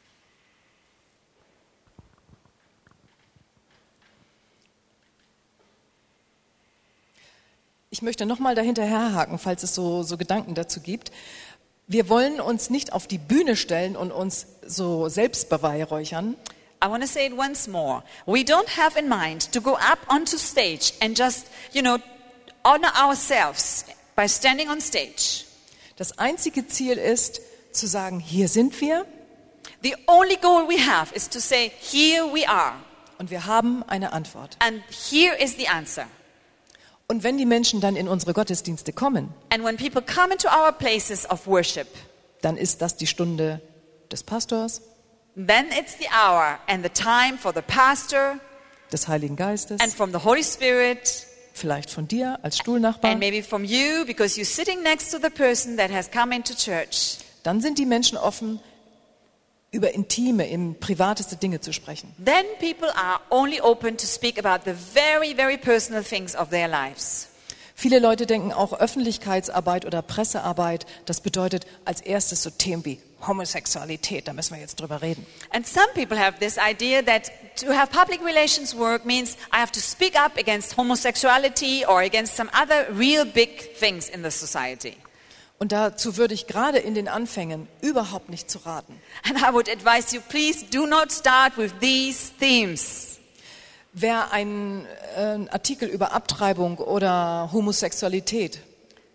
Ich möchte nochmal dahinterherhaken, falls es so, so Gedanken dazu gibt. Wir wollen uns nicht auf die Bühne stellen und uns so selbst beweihräuchern, I want to say it once more. We don't have in mind to go up onto stage and just, you know, honor ourselves by standing on stage. Das einzige Ziel ist, zu sagen, hier sind wir The only goal we have is to say, here we are, und wir haben eine Antwort. and here is the answer. Und wenn die Menschen dann in unsere Gottesdienste kommen, And when people come into our places of worship, dann ist das die Stunde des Pastors, then it's the hour and the time for the pastor des Heiligen Geistes, and from the Holy Spirit vielleicht von dir als Stuhlnachbar. and maybe from you because you're sitting next to the person that has come into church. Dann sind die Menschen offen, über intime, im privateste Dinge zu sprechen. Then people are only open to speak about the very, very personal things of their lives. Viele Leute denken auch Öffentlichkeitsarbeit oder Pressearbeit, das bedeutet als erstes so Themen wie Homosexualität, da müssen wir jetzt drüber reden. And some people have this idea that to have public relations work means I have to speak up against homosexuality or against some other real big things in the society. Und dazu würde ich gerade in den Anfängen überhaupt nicht zu raten. And I would advise you, please do not start with these themes. Wer einen äh, Artikel über Abtreibung oder Homosexualität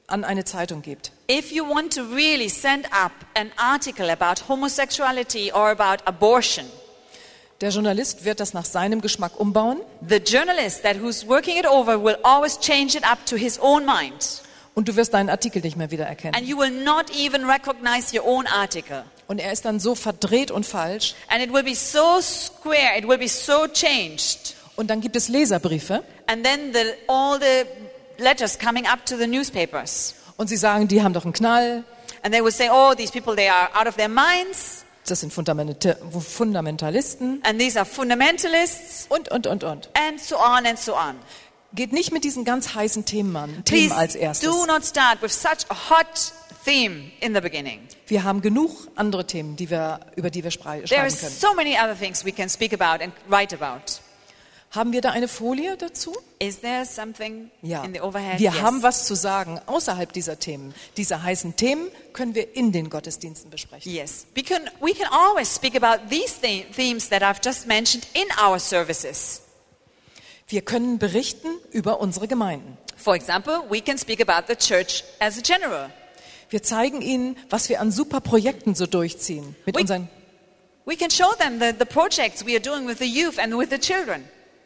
an eine Zeitung gibt. If you want to really send up an article about homosexuality or about abortion, Der Journalist wird das nach seinem Geschmack umbauen the journalist that who's working it over will always change it up to his own mind. und du wirst deinen Artikel nicht mehr wiedererkennen. And you will not even recognize your own article. Und er ist dann so verdreht und falsch. And it will be so square, it will be so changed. Und dann gibt es Leserbriefe And then the, all the letters coming up to the newspapers. und sie sagen, die haben doch einen Knall, And they will say, oh, these people, they are out of their minds. das sind Fundamenta- Fundamentalisten And these are fundamentalists. und, und, und, und. And so on and so on. Geht nicht mit diesen ganz heißen Themen an, Themen Please als erstes. do not start with such a hot theme in the beginning. Wir haben genug andere Themen, die wir, über die wir spre- There schreiben are können. so many other things we can speak about and write about. Haben wir da eine Folie dazu? Is there something Ja. in the overhead? Wir Yes. haben was zu sagen außerhalb dieser Themen. Diese heißen Themen können wir in den Gottesdiensten besprechen. Yes. We can, we can always speak about these the- themes that I've just mentioned in our services. Wir können berichten über unsere Gemeinden. For example, we can speak about the church as a general. Wir zeigen ihnen, was wir an super Projekten so durchziehen mit We- unseren. We can show them the, the projects we are doing with the youth and with the children.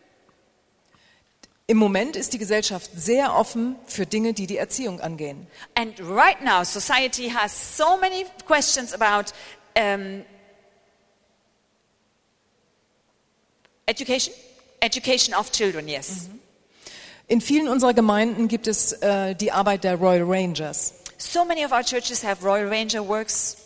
Im Moment ist die Gesellschaft sehr offen für Dinge, die die Erziehung angehen. And right now, society has so many questions about um, education. Education of children, yes. In vielen unserer Gemeinden gibt es äh, die Arbeit der Royal Rangers. So many of our churches have Royal Ranger works.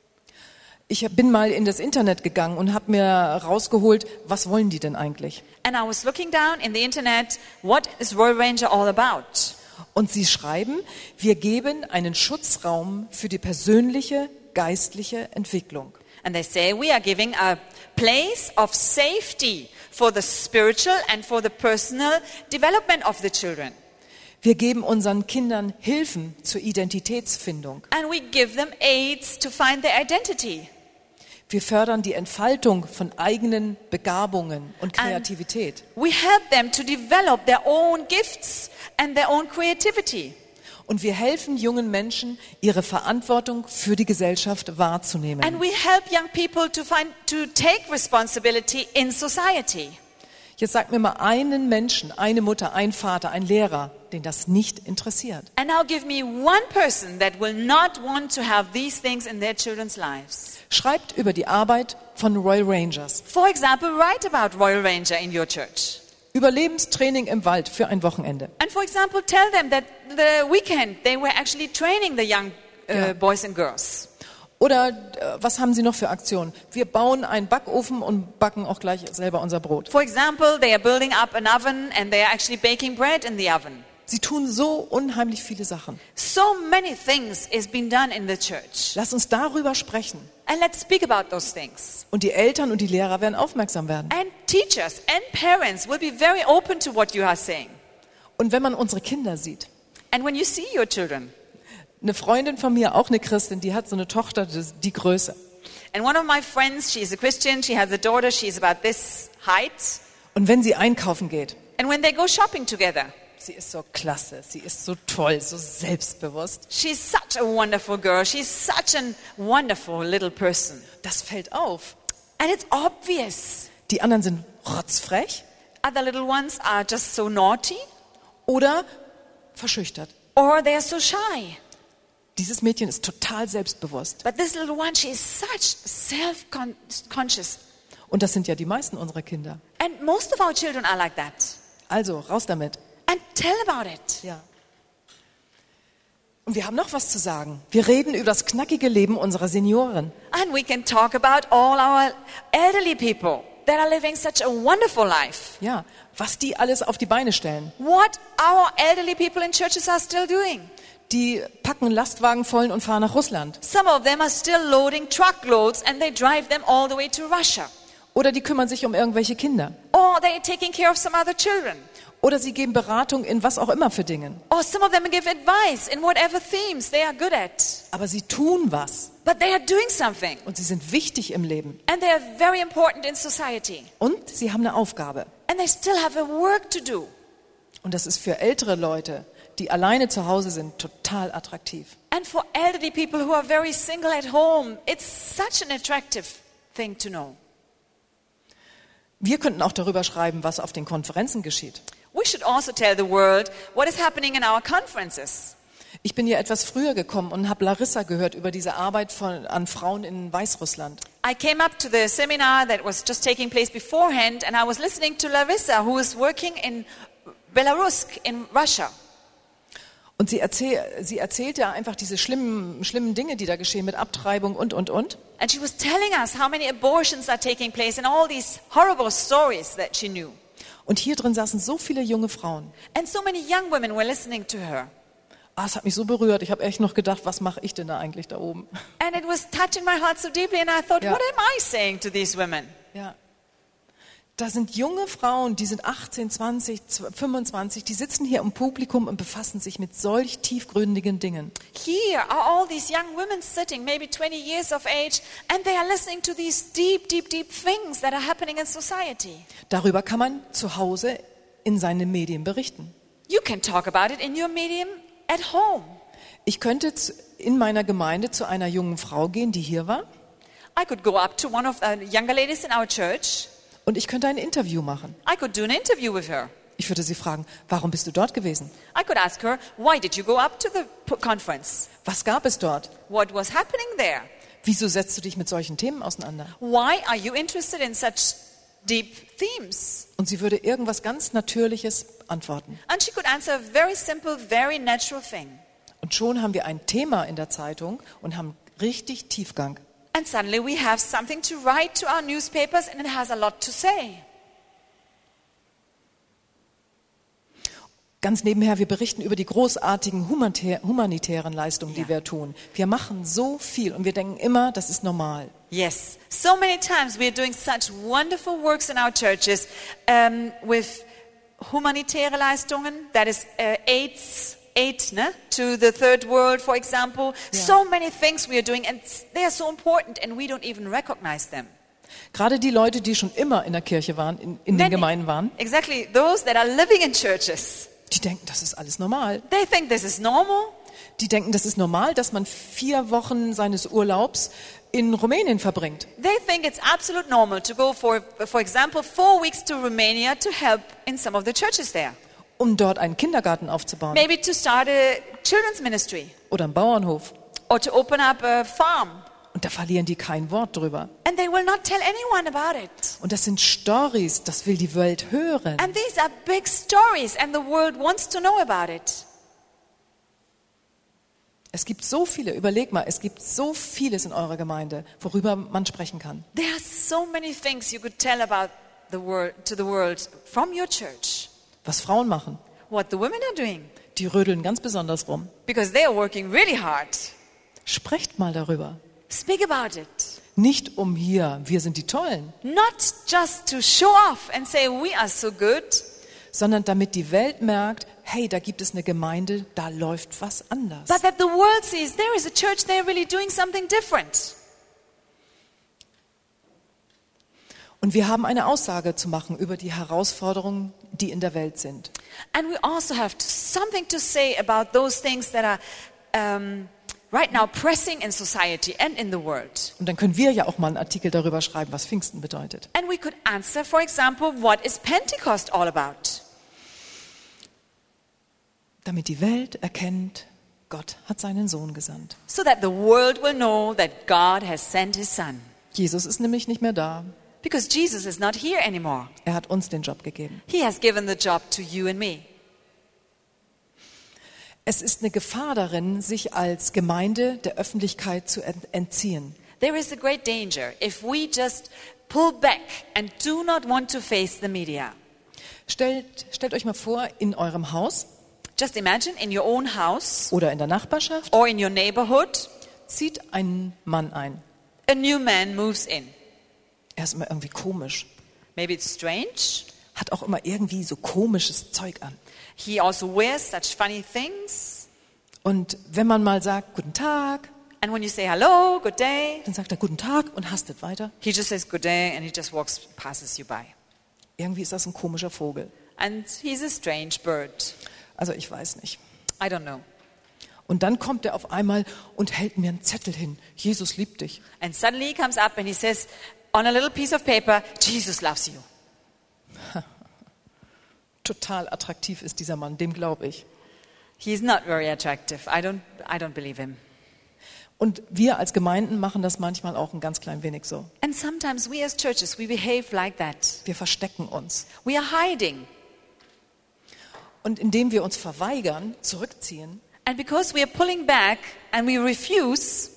Ich bin mal in das Internet gegangen und habe mir rausgeholt, was wollen die denn eigentlich? And I was looking down in the internet, what is Royal Ranger all about? Und sie schreiben, wir geben einen Schutzraum für die persönliche, geistliche Entwicklung. And they say we are giving a place of safety for the spiritual and for the personal development of the children. Wir geben unseren Kindern Hilfen zur Identitätsfindung. And we give them aids to find their identity. Wir fördern die Entfaltung von eigenen Begabungen und Kreativität. We help them to develop their own gifts and their own creativity. Und wir helfen jungen Menschen, ihre Verantwortung für die Gesellschaft wahrzunehmen. And we help young people to find to take responsibility in society. Jetzt sagt mir mal einen Menschen, eine Mutter, ein Vater, ein Lehrer, den das nicht interessiert. And now give me one person that will not want to have these things in their children's lives. Schreibt über die Arbeit von Royal Rangers. For example, write about Royal Ranger in your church. Überlebenstraining im Wald für ein Wochenende. And for example, tell them that the weekend they were actually training the young uh, Ja. boys and girls. Oder äh, was haben Sie noch für Aktionen? Wir bauen einen Backofen und backen auch gleich selber unser Brot. For example, they are building up an oven and they are actually baking bread in the oven. Sie tun so unheimlich viele Sachen. So many things is being done in the church. Lass uns darüber sprechen. And let's speak about those things. Und die Eltern und die Lehrer werden aufmerksam werden. And teachers and parents will be very open to what you are saying. Und wenn man unsere Kinder sieht, And when you see your children, eine Freundin von mir, auch eine Christin, die hat so eine Tochter, das- die Größe. and one of my friends, she is a Christian, she has a daughter, she is about this height. Und wenn sie einkaufen geht, And when they go shopping together, sie ist so klasse, sie ist so toll, so selbstbewusst. she's such a wonderful girl. She's such a wonderful little person. Das fällt auf. And it's obvious. Die anderen sind rotzfrech Other little ones are just so naughty oder verschüchtert. or they are so shy. Dieses Mädchen ist total selbstbewusst. But this little one, she is such self-conscious. Und das sind ja die meisten unserer Kinder. And most of our children are like that. Also, raus damit. And tell about it. Ja. Und wir haben noch was zu sagen. Wir reden über das knackige Leben unserer Senioren. And we can talk about all our elderly people that are living such a wonderful life. Ja, was die alles auf die Beine stellen. What our elderly people in churches are still doing. Die packen Lastwagen voll und fahren nach Russland. Some of them are still loading truckloads and they drive them all the way to Russia. Oder die kümmern sich um irgendwelche Kinder. Or they are taking care of some other children. Oder sie geben Beratung in was auch immer für Dingen. Or some of them give advice in whatever themes they are good at. Aber sie tun was. But they are doing something. Und sie sind wichtig im Leben. And they are very important in society. Und sie haben eine Aufgabe. And they still have a work to do. Und das ist für ältere Leute, die alleine zu Hause sind, total attraktiv. And for elderly people who are very single at home, it's such an attractive thing to know. Wir könnten auch darüber schreiben, was auf den Konferenzen geschieht. We should also tell the world what is happening in our conferences. Ich bin ja etwas früher gekommen und habe Larissa gehört über diese Arbeit von, an Frauen in Weißrussland. I came up to the seminar that was just taking place beforehand, and I was listening to Larissa, who is working in Belarus, in Russia. Und sie, erzähl, sie erzählt ja einfach diese schlimmen, schlimmen Dinge, die da geschehen mit Abtreibung und, und, und. And she was telling us how many abortions are taking place and all these horrible stories that she knew. Und hier drin saßen so viele junge Frauen. And so many young women were listening to her. Ah, es hat mich so berührt. Ich habe echt noch gedacht, was mache ich denn da eigentlich da oben? And it was touching my heart so deeply, and I thought, Ja. what am I saying to these women? Ja. Da sind junge Frauen, die sind achtzehn, zwanzig, fünfundzwanzig, die sitzen hier im Publikum und befassen sich mit solch tiefgründigen Dingen. Here are all these young women sitting, maybe twenty years of age, and they are listening to these deep, deep, deep things that are happening in society. Darüber kann man zu Hause in seinen Medien berichten. You can talk about it in your medium at home. Ich könnte zu- in meiner Gemeinde zu einer jungen Frau gehen, die hier war, I could go up to one of the younger ladies in our church. und ich könnte ein Interview machen. I could do an interview with her. Ich würde sie fragen, warum bist du dort gewesen? I could ask her, why did you go up to the p- conference? Was gab es dort? What was happening there? Wieso setzt du dich mit solchen Themen auseinander? Why are you interested in such deep themes? Und sie würde irgendwas ganz Natürliches antworten. And she could answer a very simple, very natural thing. Und schon haben wir ein Thema in der Zeitung und haben richtig Tiefgang. And suddenly we have something to write to our newspapers, and it has a lot to say. Ganz nebenher, wir berichten über die großartigen humanitä- humanitären Leistungen, die Ja. wir tun. Wir machen so viel und wir denken immer, das ist normal. Yes, so many times we are doing such wonderful works in our churches um, with humanitäre Leistungen, that is uh, AIDS, aid ne? to the third world, for example. Ja. So many things we are doing, and they are so important, and we don't even recognize them. Gerade die Leute, die schon immer in der Kirche waren, in, in den Many- Gemeinden waren, Exactly, those that are living in churches, die denken, das ist alles normal. they think this is normal. Die denken, das ist normal, dass man vier Wochen seines Urlaubs in Rumänien verbringt. They think it's absolute normal to go for, for example, four weeks to Romania to help in some of the churches there. Um dort einen Kindergarten aufzubauen Maybe to start a children's ministry oder einen Bauernhof. or to open up a farm. Und da verlieren die kein Wort drüber. And they will not tell anyone about it. Und das sind Stories, das will die Welt hören. And these are big stories, and the world wants to know about it. Es gibt so viele, überleg mal, es gibt so vieles in eurer Gemeinde, worüber man sprechen kann. There are so many things you could tell about the world to the world from your church. Was Frauen machen, What the women are doing, die rödeln ganz besonders rum. because they are working really hard. Sprecht mal darüber. Speak about it. Nicht um hier, wir sind die Tollen, Not just to show off and say we are so good, sondern damit die Welt merkt, hey, da gibt es eine Gemeinde, da läuft was anders. but that the world sees there is a church there really doing something different. Und wir haben eine Aussage zu machen über die Herausforderungen, die in der Welt sind. And we also have to, something to say about those things that are um, right now pressing in society and in the world. Und dann können wir ja auch mal einen Artikel darüber schreiben, was Pfingsten bedeutet. And we could answer, for example, what is Pentecost all about? Damit die Welt erkennt, Gott hat seinen Sohn gesandt. So that the world will know that God has sent his son. Jesus ist nämlich nicht mehr da. Because Jesus is not here anymore. Er hat uns den Job gegeben. He has given the job to you and me. Es ist eine Gefahr darin, sich als Gemeinde der Öffentlichkeit zu ent- entziehen. There is a great danger if we just pull back and do not want to face the media. Stellt, stellt euch mal vor, in eurem Haus Just imagine in your own house oder in der Nachbarschaft or in your neighborhood, zieht ein Mann ein. a new man moves in. Er ist immer irgendwie komisch. Maybe it's strange. Hat auch immer irgendwie so komisches Zeug an. He also wears such funny things. Und wenn man mal sagt, guten Tag, And when you say hello, good day, dann sagt er guten Tag und hastet weiter. he just says good day and he just walks, passes you by. Irgendwie ist das ein komischer Vogel. And he's a strange bird. Also ich weiß nicht. I don't know. Und dann kommt er auf einmal und hält mir einen Zettel hin. Jesus liebt dich. And suddenly he comes up and he says on a little piece of paper, Jesus loves you. Total attraktiv ist dieser Mann, dem glaube ich. He's not very attractive. I don't, I don't believe him. Und wir als Gemeinden machen das manchmal auch ein ganz klein wenig so. And sometimes we as churches, we behave like that. Wir verstecken uns. We are hiding. Und indem wir uns verweigern, zurückziehen, And because we are pulling back and we refuse,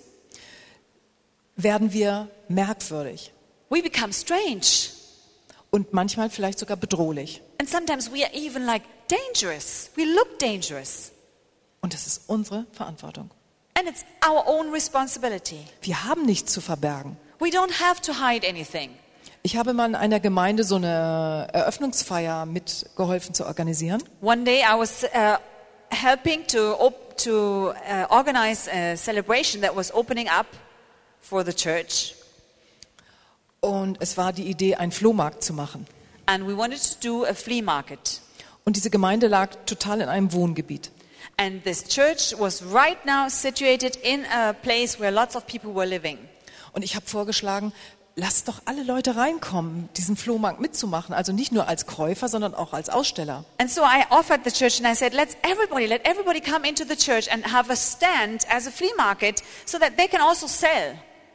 werden wir merkwürdig we become strange. und manchmal vielleicht sogar bedrohlich. And sometimes we are even like dangerous. We look dangerous. Und es ist unsere Verantwortung. And it's our own responsibility. Wir haben nichts zu verbergen. We don't have to hide anything. Ich habe mal in einer Gemeinde so eine Eröffnungsfeier mitgeholfen zu organisieren. One day I was uh, helping to, op- to uh, organize a celebration that was opening up for the church. Und es war die Idee, einen Flohmarkt zu machen. And we wanted to do a flea market. Und diese Gemeinde lag total in einem Wohngebiet. And this church was right now situated in a place where lots of people were living. Und ich habe vorgeschlagen, lasst doch alle Leute reinkommen, diesen Flohmarkt mitzumachen. Also nicht nur als Käufer, sondern auch als Aussteller. And so I offered the church and I said, let's everybody, let everybody come into the church and have a stand as a flea market so that they can also sell.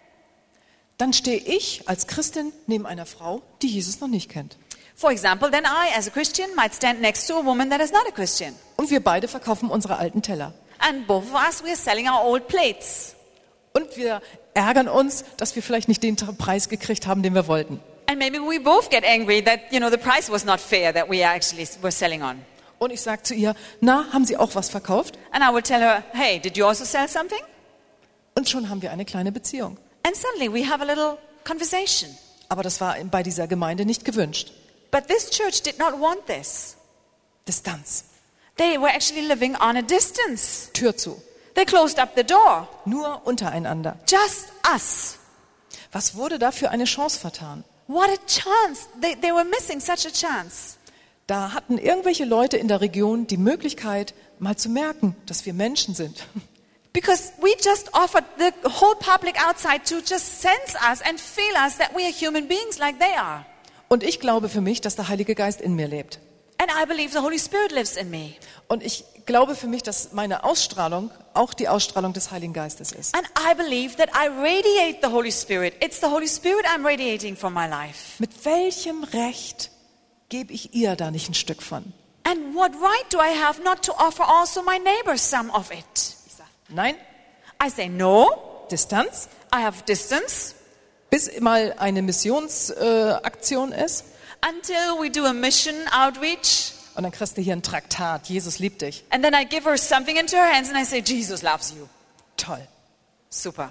Dann stehe ich als Christin neben einer Frau, die Jesus noch nicht kennt. For example, then I, as a Christian, might stand next to a woman that is not a Christian. Und wir beide verkaufen unsere alten Teller. And both of us, we are selling our old plates. Und wir ärgern uns, dass wir vielleicht nicht den Preis gekriegt haben, den wir wollten. And maybe we both get angry that, you know, the price was not fair that we actually were selling on. Und ich sage zu ihr, na, haben Sie auch was verkauft? And I would tell her, hey, did you also sell something? Und schon haben wir eine kleine Beziehung. And suddenly we have a little conversation. Aber das war bei dieser Gemeinde nicht gewünscht. But this church did not want this. Distanz. They were actually living on a distance. Tür zu. They closed up the door. Nur untereinander. Just us. Was wurde da für eine Chance vertan? What a chance. They, they were missing such a chance. Da hatten irgendwelche Leute in der Region die Möglichkeit, mal zu merken, dass wir Menschen sind. Because we just offered the whole public outside to just sense us and feel us that we are human beings like they are. Und ich glaube für mich, dass der Heilige Geist in mir lebt. And I believe the Holy Spirit lives in me. Und ich glaube für mich, dass meine Ausstrahlung auch die Ausstrahlung des Heiligen Geistes ist. And I believe that I radiate the Holy Spirit. It's the Holy Spirit I'm radiating from my life. Mit welchem Recht gebe ich ihr da nicht ein Stück von? And what right do I have not to offer also my neighbors some of it? Nein, I say no. Distanz, I have distance bis mal eine Missionsaktion äh, ist. until we do a mission outreach. Und dann kriegst du hier ein Traktat, Jesus liebt dich. And then I give her something into her hands and I say, Jesus loves you. Toll. Super.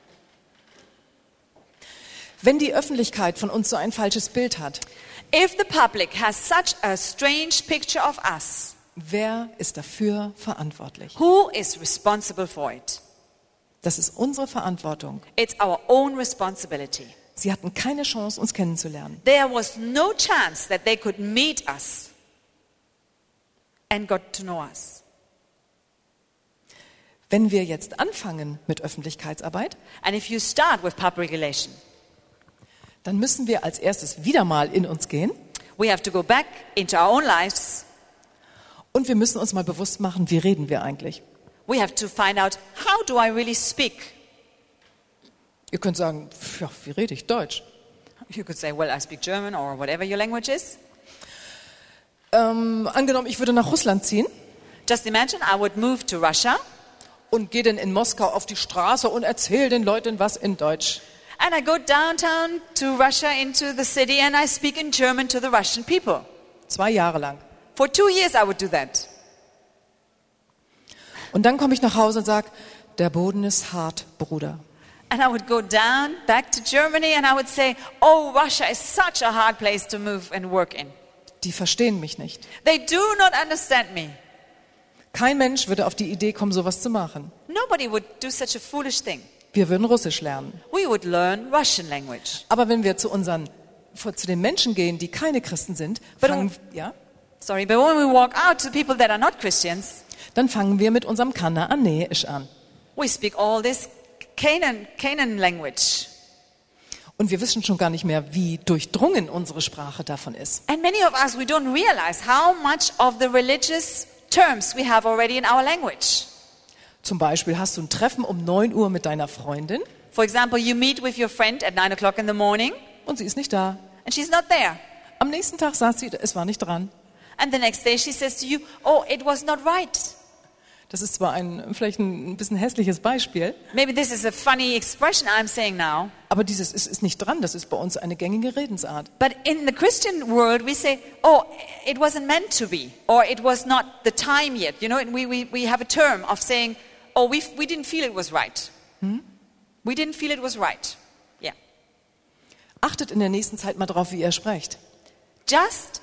Wenn die Öffentlichkeit von uns so ein falsches Bild hat, If the public has such a strange picture of us, wer ist dafür verantwortlich? who is responsible for it? Das ist unsere Verantwortung. It's our own responsibility. Sie hatten keine Chance, uns kennenzulernen. There was no chance that they could meet us and got to know us. Wenn wir jetzt anfangen mit Öffentlichkeitsarbeit, And if you start with public relation, dann müssen wir als erstes wieder mal in uns gehen we have to go back into our own lives. und wir müssen uns mal bewusst machen, wie reden wir eigentlich. We have to find out, how do I really speak? Ihr könnt sagen, ja, wie rede ich Deutsch? You could say, well, I speak German or whatever your language is. Ähm, angenommen, ich würde nach Russland ziehen Just imagine I would move to Russia und gehe dann in Moskau auf die Straße und erzähle den Leuten was in Deutsch. and I go downtown to Russia into the city and I speak in German to the Russian people. Zwei Jahre lang. For two years I would do that. Und dann komme ich nach Hause und sage, der Boden ist hart, Bruder. And I would go down back to Germany and I would say, oh, Russia is such a hard place to move and work in. Die verstehen mich nicht. They do not understand me. Kein Mensch würde auf die Idee kommen, sowas zu machen. Nobody would do such a foolish thing. Wir würden Russisch lernen. We would learn Russian language. Aber wenn wir zu unseren, zu den Menschen gehen, die keine Christen sind, But fangen, ja, Sorry, but when we walk out to people that are not Christians, Dann fangen wir mit unserem Kanaanäisch an. We speak all this Canaan, Canaan language. Und wir wissen schon gar nicht mehr, wie durchdrungen unsere Sprache davon ist. And many of us, we don't realize how much of the religious terms we have already in our language. Zum Beispiel hast du ein Treffen um neun Uhr mit deiner Freundin For example, you meet with your friend at nine o'clock in the morning und sie ist nicht da. and she's not there. Am nächsten Tag sagt sie, es war nicht dran. And the next day she says to you, oh, it was not right. Das ist zwar ein vielleicht ein bisschen hässliches Beispiel, Maybe this is a funny expression I'm saying now, aber dieses ist, ist nicht dran. Das ist bei uns eine gängige Redensart. but in the Christian world we say, oh, it wasn't meant to be, or it was not the time yet. You know, and we, we, we have a term of saying, oh, we, we didn't feel it was right. Hm? We didn't feel it was right. Yeah. Achtet in der nächsten Zeit mal drauf, wie ihr sprecht. Just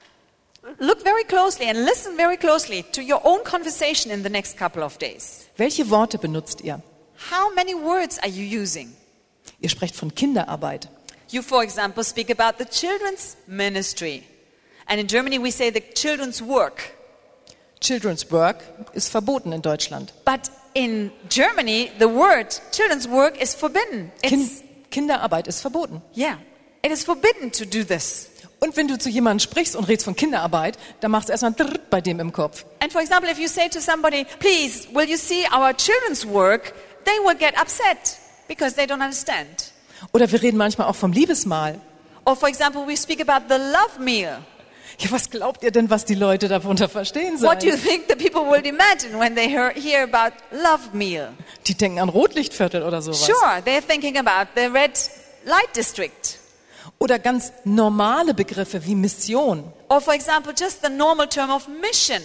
look very closely and listen very closely to your own conversation in the next couple of days. Welche Worte benutzt ihr? How many words are you using? Ihr sprecht von Kinderarbeit. You, for example, speak about the children's ministry. And in Germany we say the children's work. Children's Work ist verboten in Deutschland. But in Germany, the word children's work is forbidden. Kind, It's, Kinderarbeit ist verboten. yeah, it is forbidden to do this. Und wenn du zu jemandem sprichst und redest von Kinderarbeit, dann macht es erstmal drrrt bei dem im Kopf. And for example, if you say to somebody, please, will you see our children's work? They will get upset because they don't understand. Oder wir reden manchmal auch vom Liebesmahl. Or for example, we speak about the love meal. Ja, was glaubt ihr denn, was die Leute darunter verstehen sollen? What do you think the people will imagine when they hear, hear about love meal? Die denken an Rotlichtviertel oder sowas. Sure, they're thinking about the red light district. Oder ganz normale Begriffe wie Mission. Or for example, just the normal term of mission.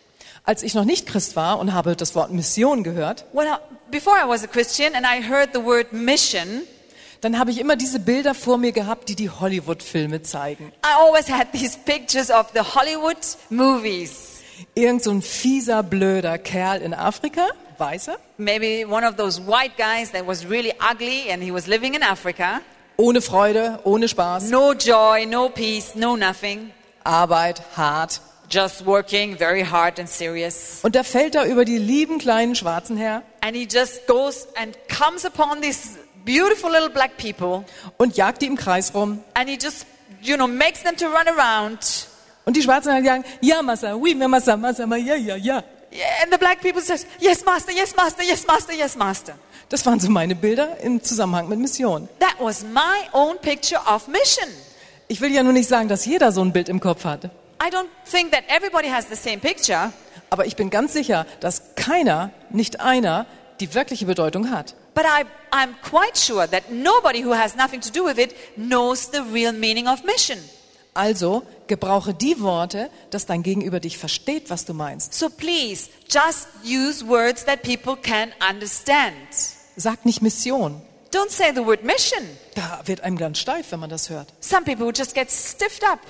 Als ich noch nicht Christ war und habe das Wort Mission gehört, When I, before I was a Christian and I heard the word mission, dann habe ich immer diese Bilder vor mir gehabt, die die Hollywood-Filme zeigen. I always had these pictures of the Hollywood movies. Irgend so ein fieser, blöder Kerl in Afrika, Weißer, Maybe one of those white guys that was really ugly and he was living in Africa. ohne Freude, ohne Spaß, No joy, no peace, no nothing. Arbeit, hart. Just working very hard and serious. Und da fällt er über die lieben kleinen Schwarzen her And he just goes and comes upon these beautiful little black people und jagt die im Kreis rum. and he just, you know, makes them to run around. Und die Schwarzen halt sagen, ja, Massa, oui, Massa, Massa, ja, ja, ja. Yeah, and the black people says, yes, master, yes, master, yes, master, yes, master. Das waren so meine Bilder im Zusammenhang mit Mission. That was my own picture of mission. Ich will ja nur nicht sagen, dass jeder so ein Bild im Kopf hat. I don't think that everybody has the same picture, Aber ich bin ganz sicher, dass keiner, nicht einer, die wirkliche Bedeutung hat. but I, I'm quite sure that nobody who has nothing to do with it knows the real meaning of mission. Also gebrauche die Worte, dass dein Gegenüber dich versteht, was du meinst. So please, just use words that people can understand. Sag nicht Mission. Don't say the word mission. Da wird einem ganz steif, wenn man das hört. Some people would just get stiffed up.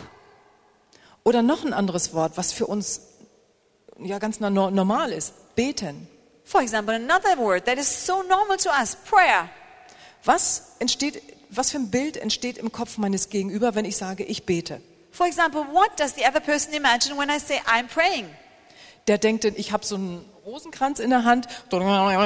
Oder noch ein anderes Wort, was für uns ja ganz no- normal ist. Beten. For example, another word that is so normal to us, prayer. Was entsteht, was für ein Bild entsteht im Kopf meines Gegenüber, wenn ich sage, ich bete? For example, what does the other person imagine when I say I'm praying? Der denkt, denn, ich habe so einen Rosenkranz in der Hand. Ja?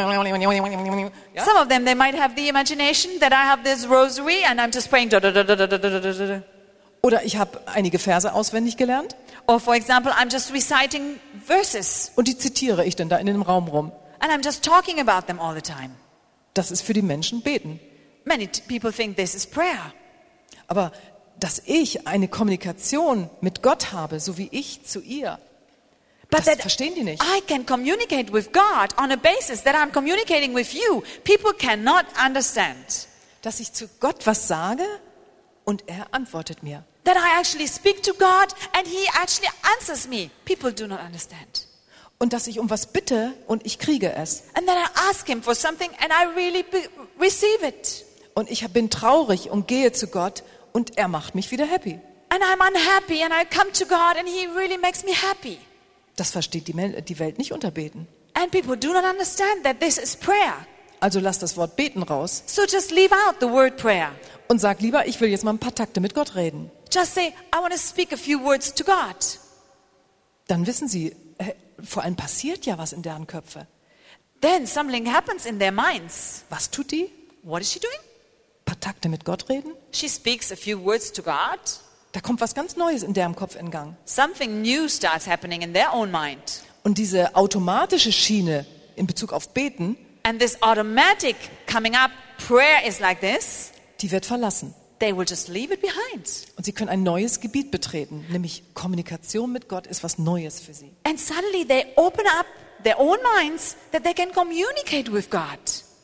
Some of them, they might have the imagination that I have this rosary and I'm just praying. da, da, da, da, da, da, da, da, da. Oder ich habe einige Verse auswendig gelernt Or for example, I'm just reciting verses und die zitiere ich dann da in dem Raum rum. and I'm just talking about them all the time. Das ist für die Menschen beten. Many t- people think this is prayer. Aber dass ich eine Kommunikation mit Gott habe, so wie ich zu ihr, But das that verstehen die nicht. I can communicate with God on a basis that I'm communicating with you, people cannot understand. Dass ich zu Gott was sage und er antwortet mir. That I actually speak to God and He actually answers me. People do not understand. Und dass ich um was bitte und ich kriege es. And then I ask Him for something and I really be- receive it. Und ich bin traurig und gehe zu Gott und er macht mich wieder happy. And I'm unhappy and I come to God and He really makes me happy. Das versteht die, Mel- die Welt nicht unter Beten. And people do not understand that this is prayer. Also lass das Wort beten raus So just leave out the word prayer. und sag lieber, ich will jetzt mal ein paar Takte mit Gott reden. Just say, I want to speak a few words to God. dann wissen sie, äh, vor allem passiert ja was in deren Köpfe. Then something happens in their minds. Was tut die? What is she doing? Ein paar Takte mit Gott reden? She speaks a few words to God. Da kommt was ganz Neues in deren Kopf in Gang. Something new starts happening in their own mind. Und diese automatische Schiene in Bezug auf Beten, And this automatic coming up, prayer is like this. die wird verlassen. They will just leave it behind. Und sie können ein neues Gebiet betreten, nämlich Kommunikation mit Gott ist was Neues für sie. And suddenly they open up their own minds that they can communicate with God.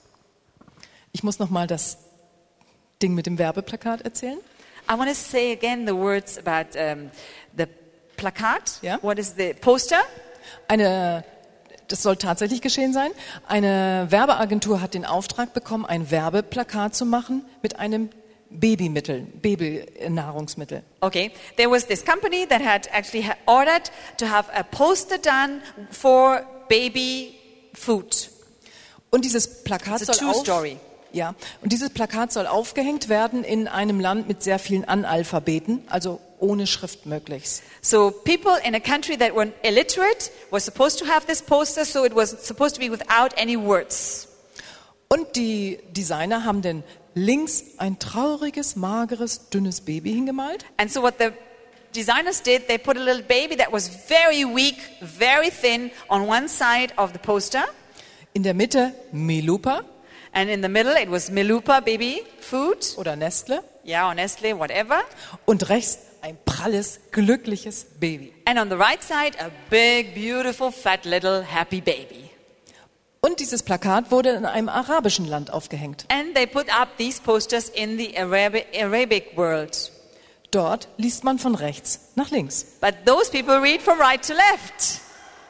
Ich muss noch mal das Ding mit dem Werbeplakat erzählen. I want to say again the words about um, the plakat. Yeah. What is the poster? Eine, das soll tatsächlich geschehen sein. Eine Werbeagentur hat den Auftrag bekommen, ein Werbeplakat zu machen mit einem Babymittel, Babynahrungsmittel. Okay, there was this company that had actually ha- ordered to have a poster done for baby food. Und dieses Plakat It's a soll true auf, story. ja, und dieses Plakat soll aufgehängt werden in einem Land mit sehr vielen Analphabeten, also ohne Schrift möglichst. So people in a country that were illiterate were supposed to have this poster, so it was supposed to be without any words. Und die Designer haben dann links ein trauriges, mageres, dünnes Baby hingemalt. And so what the designers did, they put a little baby that was very weak, very thin on one side of the poster. In der Mitte Milupa And in the middle, it was Milupa baby food. oder Nestle. Yeah, or Nestle, whatever. Und rechts ein pralles, glückliches Baby. And on the right side, a big, beautiful, fat, little, happy baby. Und dieses Plakat wurde in einem arabischen Land aufgehängt. And they put up these posters in the Arabic, Arabic world. Dort liest man von rechts nach links. But those people read from right to left.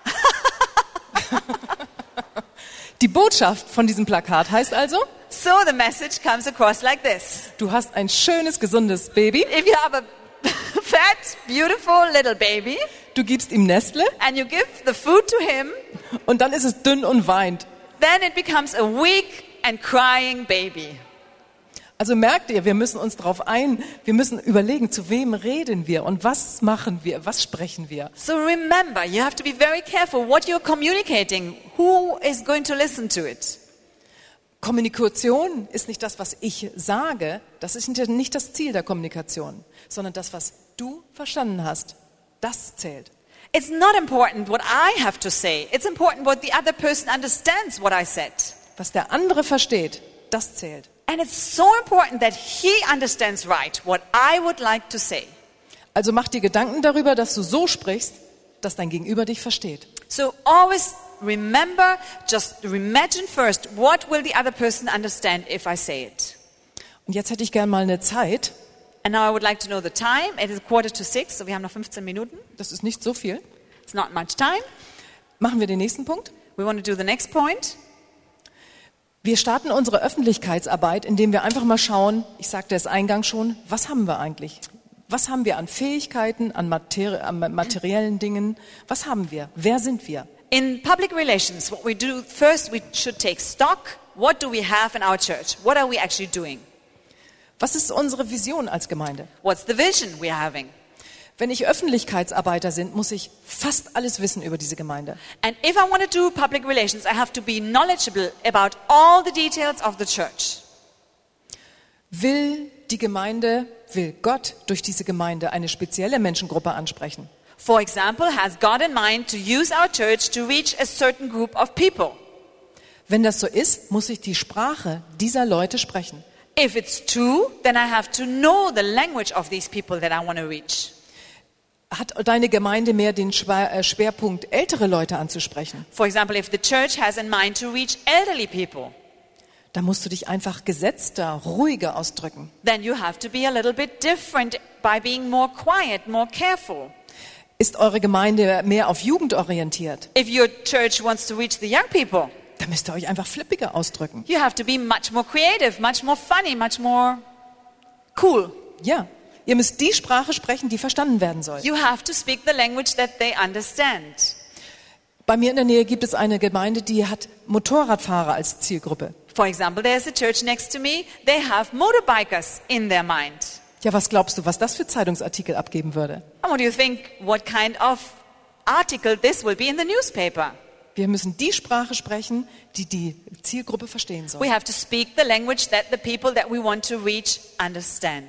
Die Botschaft von diesem Plakat heißt also, So the message comes across like this. du hast ein schönes, gesundes Baby, If you have a fat, beautiful little baby, du gibst ihm Nestle and you give the food to him, und dann ist es dünn und weint. then it becomes a weak and crying baby. Also merkt ihr, wir müssen uns darauf ein, wir müssen überlegen, zu wem reden wir und was machen wir, was sprechen wir. So remember, you have to be very careful what you're communicating. Who is going to listen to it? Kommunikation ist nicht das, was ich sage, das ist nicht das Ziel der Kommunikation, sondern das, was du verstanden hast, das zählt. It's not important what I have to say. It's important what the other person understands what I said. Was der andere versteht, das zählt. And it's so important that he understands right what I would like to say. Also mach dir Gedanken darüber, dass du so sprichst, dass dein Gegenüber dich versteht. So always remember, just imagine first, what will the other person understand if I say it? Und jetzt hätte ich gern mal eine Zeit, And now I would like to know the time. It is quarter to six, so wir haben noch fünfzehn Minuten. das ist nicht so viel. It's not much time. Machen wir den nächsten Punkt. We want to do the next point. Wir starten unsere Öffentlichkeitsarbeit, indem wir einfach mal schauen, ich sagte es eingangs schon, was haben wir eigentlich? Was haben wir an Fähigkeiten, an, Materi- an materiellen Dingen? Was haben wir? Wer sind wir? In public relations, what we do first, we should take stock. What do we have in our church? What are we actually doing? Was ist unsere Vision als Gemeinde? What's the vision we're having? Wenn ich Öffentlichkeitsarbeiter bin, muss ich fast alles wissen über diese Gemeinde. And if I want to do public relations, I have to be knowledgeable about all the details of the church. Will die Gemeinde, will Gott durch diese Gemeinde eine spezielle Menschengruppe ansprechen? For example, has God in mind to use our church to reach a certain group of people? Wenn das so ist, muss ich die Sprache dieser Leute sprechen. If it's true, then I have to know the language of these people that I want to reach. Hat deine Gemeinde mehr den Schwerpunkt, ältere Leute anzusprechen? For example, if the church has in mind to reach elderly people, Da musst du dich einfach gesetzter, ruhiger ausdrücken. then you have to be a little bit different by being more quiet, more careful. Ist eure Gemeinde mehr auf Jugend orientiert? If your church wants to reach the young people, Da müsst ihr euch einfach flippiger ausdrücken. you have to be much more creative, much more funny, much more cool. Ja, ihr müsst die Sprache sprechen, die verstanden werden soll. You have to speak the language that they understand. Bei mir in der Nähe gibt es eine Gemeinde, die hat Motorradfahrer als Zielgruppe. For example, there's a church next to me. They have motorbikers in their mind. Ja, was glaubst du, was das für Zeitungsartikel abgeben würde? And what do you think? What kind of article, this will be in the newspaper. Wir müssen die Sprache sprechen, die die Zielgruppe verstehen soll. We have to speak the language that the people that we want to reach understand.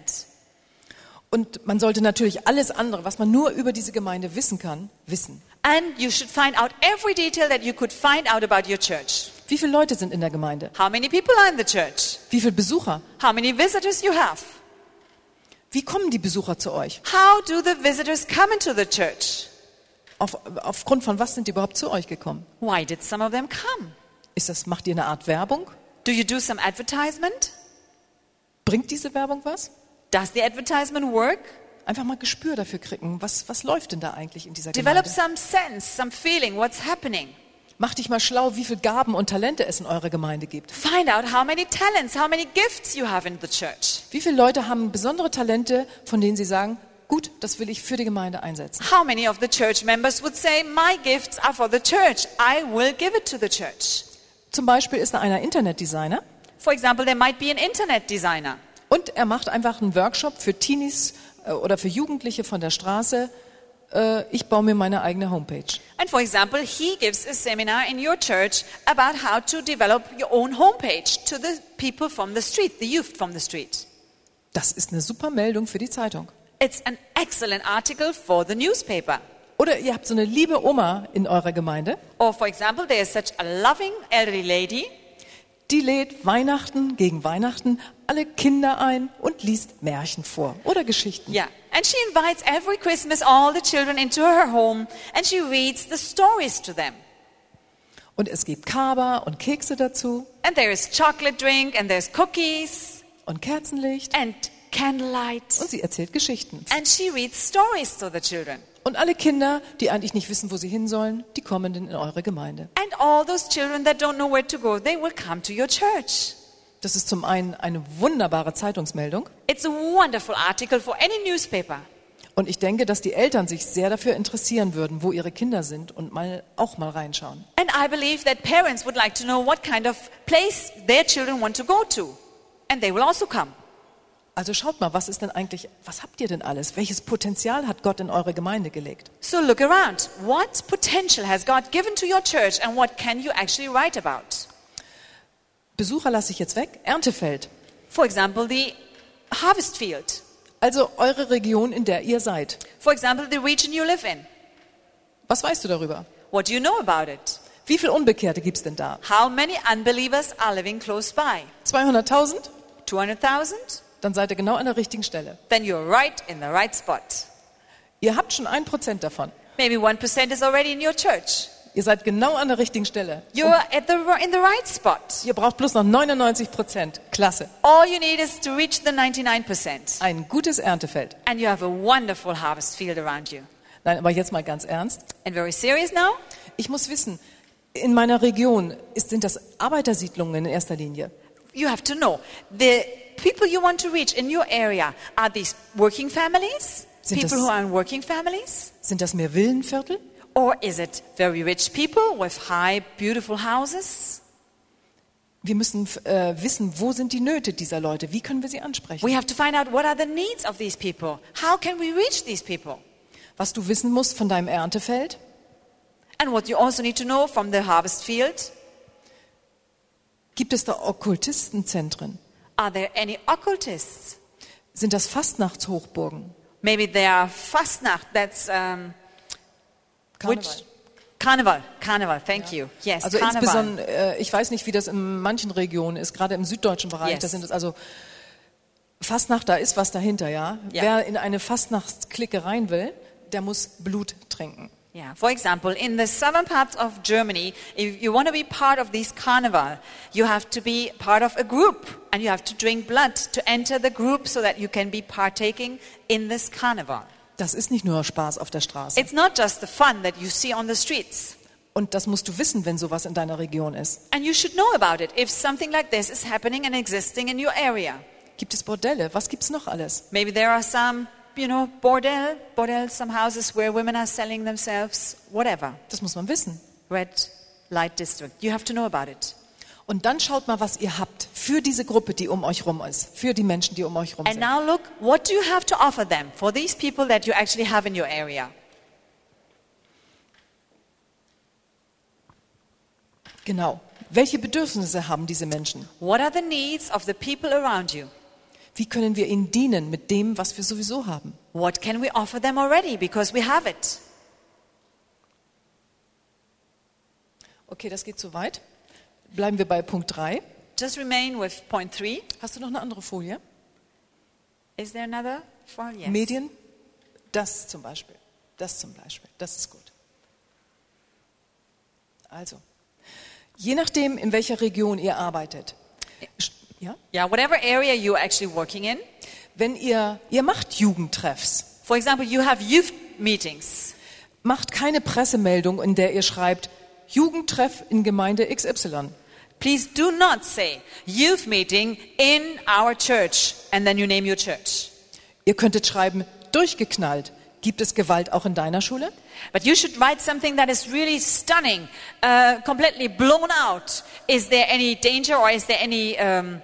Und man sollte natürlich alles andere, was man nur über diese Gemeinde wissen kann, wissen. And you should find out every detail that you could find out about your church. Wie viele Leute sind in der Gemeinde? How many people are in the church? Wie viele Besucher? How many visitors you have? Wie kommen die Besucher zu euch? How do the visitors come into the church? Auf, aufgrund von was sind die überhaupt zu euch gekommen? Why did some of them come? Ist das, macht ihr eine Art Werbung? Do you do some advertisement? Bringt diese Werbung was? Does the advertisement work? Einfach mal Gespür dafür kriegen. Was, was läuft denn da eigentlich in dieser Develop Gemeinde? some sense, some feeling, what's happening. Mach dich mal schlau, wie viele Gaben und Talente es in eurer Gemeinde gibt. Find out how many talents, how many gifts you have in the church. Wie viele Leute haben besondere Talente, von denen sie sagen, gut, das will ich für die Gemeinde einsetzen. How many of the church members would say, my gifts are for the church, I will give it to the church. Zum Beispiel ist da einer Internetdesigner For example, there might be an internet designer. und er macht einfach einen Workshop für Teenies äh, oder für Jugendliche von der Straße. Äh, ich baue mir meine eigene Homepage. And for example, he gives a seminar in your church about how to develop your own homepage to the people from the street, the youth from the street. Das ist eine super Meldung für die Zeitung. It's an excellent article for the newspaper. Oder ihr habt so eine liebe Oma in eurer Gemeinde, Or for example, there is such a loving elderly lady. die lädt Weihnachten gegen Weihnachten alle Kinder ein und liest Märchen vor oder Geschichten. Yeah. And she invites every Christmas all the children into her home and she reads the stories to them. Und es gibt Kaba und Kekse dazu And there is chocolate drink and there's cookies und Kerzenlicht and candlelight. und sie erzählt Geschichten. And she reads stories to the children. Und alle Kinder, die eigentlich nicht wissen, wo sie hin sollen, die kommen dann in eure Gemeinde. And all those children that don't know where to go, they will come to your church. Das ist zum einen eine wunderbare Zeitungsmeldung. It's a wonderful article for any newspaper. Und ich denke, dass die Eltern sich sehr dafür interessieren würden, wo ihre Kinder sind und mal auch mal reinschauen. And I believe that parents would like to know what kind of place their children want to go to. And they will also come. Also schaut mal, was ist denn eigentlich, was habt ihr denn alles? Welches Potenzial hat Gott in eure Gemeinde gelegt? So look around. What potential has God given to your church and what can you actually write about? Besucher lasse ich jetzt weg. Erntefeld. For example, the harvest field. Also eure Region, in der ihr seid. For example, the region you live in. Was weißt du darüber? What do you know about it? Wie viele Unbekehrte gibt's denn da? How many unbelievers are living close by? zweihunderttausend? two hundred thousand? Dann seid ihr genau an der richtigen Stelle. Then you're right in the right spot. Ihr habt schon ein Prozent davon. Maybe one percent is already in your church. Ihr seid genau an der richtigen Stelle. You're at the, in the right spot. Ihr braucht bloß noch neunundneunzig Prozent. Klasse. All you need is to reach the ninety-nine percent. Ein gutes Erntefeld. And you have a wonderful harvest field around you. Nein, aber jetzt mal ganz ernst. And very serious now? Ich muss wissen, in meiner Region ist, sind das Arbeitersiedlungen in erster Linie. You have to know. The people you want to reach in your area, are these working families? Sind People das- who are in working families? Sind das mehr Villenviertel? Or is it very rich people with high, beautiful houses? Wir müssen äh, wissen, wo sind die Nöte dieser Leute? Wie können wir sie ansprechen? We have to find out what are the needs of these people. How can we reach these people? Was du wissen musst von deinem Erntefeld, And what you also need to know from the harvest field, gibt es da Okkultistenzentren? are there any occultists? Sind das Fastnachtshochburgen? Maybe they are Fastnacht, that's um, Karneval. which Carnival, Carnival, thank you. Yes, Also Carnival. insbesondere, äh, ich weiß nicht, wie das in manchen Regionen ist, gerade im süddeutschen Bereich, Yes. da sind es also Fastnacht, da ist was dahinter, ja. Ja. Wer in eine Fastnachtsklicke rein will, der muss Blut trinken. Yeah. For example, in the southern parts of Germany, if you want to be part of this carnival, you have to be part of a group and you have to drink blood to enter the group so that you can be partaking in this carnival. Das ist nicht nur Spaß auf der Straße. It's not just the fun that you see on the streets. Und das musst du wissen, wenn sowas in deiner Region ist. And you should know about it if something like this is happening and existing in your area. Gibt es Bordelle? Was gibt's noch alles? Maybe there are some, you know, bordel, bordel, some houses where women are selling themselves, whatever. Das muss man wissen. Red light district. You have to know about it. Und dann schaut mal, was ihr habt für diese Gruppe, die um euch rum ist, für die Menschen, die um euch rum And sind. now look, what do you have to offer them for these people that you actually have in your area? Genau. Welche Bedürfnisse haben diese Menschen? What are the needs of the people around you? Wie können wir ihnen dienen mit dem, was wir sowieso haben? What can we offer them already because we have it? Okay, das geht zu weit. Bleiben wir bei Punkt drei. Just remain with point three. Hast du noch eine andere Folie? Is there another? For yes. Medien? Das zum Beispiel. Das zum Beispiel. Das ist gut. Also, je nachdem, in welcher Region ihr arbeitet. Ja? Yeah, whatever area you're actually working in. Wenn ihr, ihr macht Jugendtreffs. For example, you have youth meetings. Macht keine Pressemeldung, in der ihr schreibt, Jugendtreff in Gemeinde X Y. Please do not say youth meeting in our church and then you name your church. Ihr könntet schreiben, durchgeknallt. Gibt es Gewalt auch in deiner Schule? But you should write something that is really stunning, uh, completely blown out. Is there any danger or is there any um,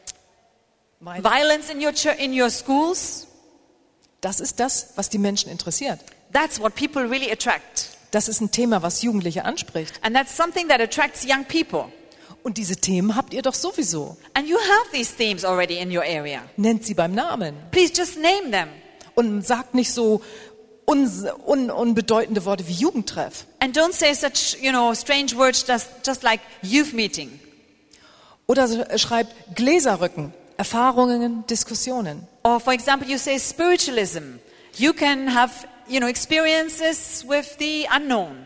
violence in your church, in your schools? Das ist das, was die Menschen interessiert. That's what people really attract. Das ist ein Thema, was Jugendliche anspricht. And that's something that attracts young people. Und diese Themen habt ihr doch sowieso. And you have these themes already in your area. Nennt sie beim Namen. Please just name them. Und sagt nicht so un un unbedeutende Worte wie Jugendtreff. And don't say such, you know, strange words just, just like youth meeting. Oder schreibt Gläserrücken, Erfahrungen, Diskussionen. Or for example, you say spiritualism. You can have, you know, experiences with the unknown.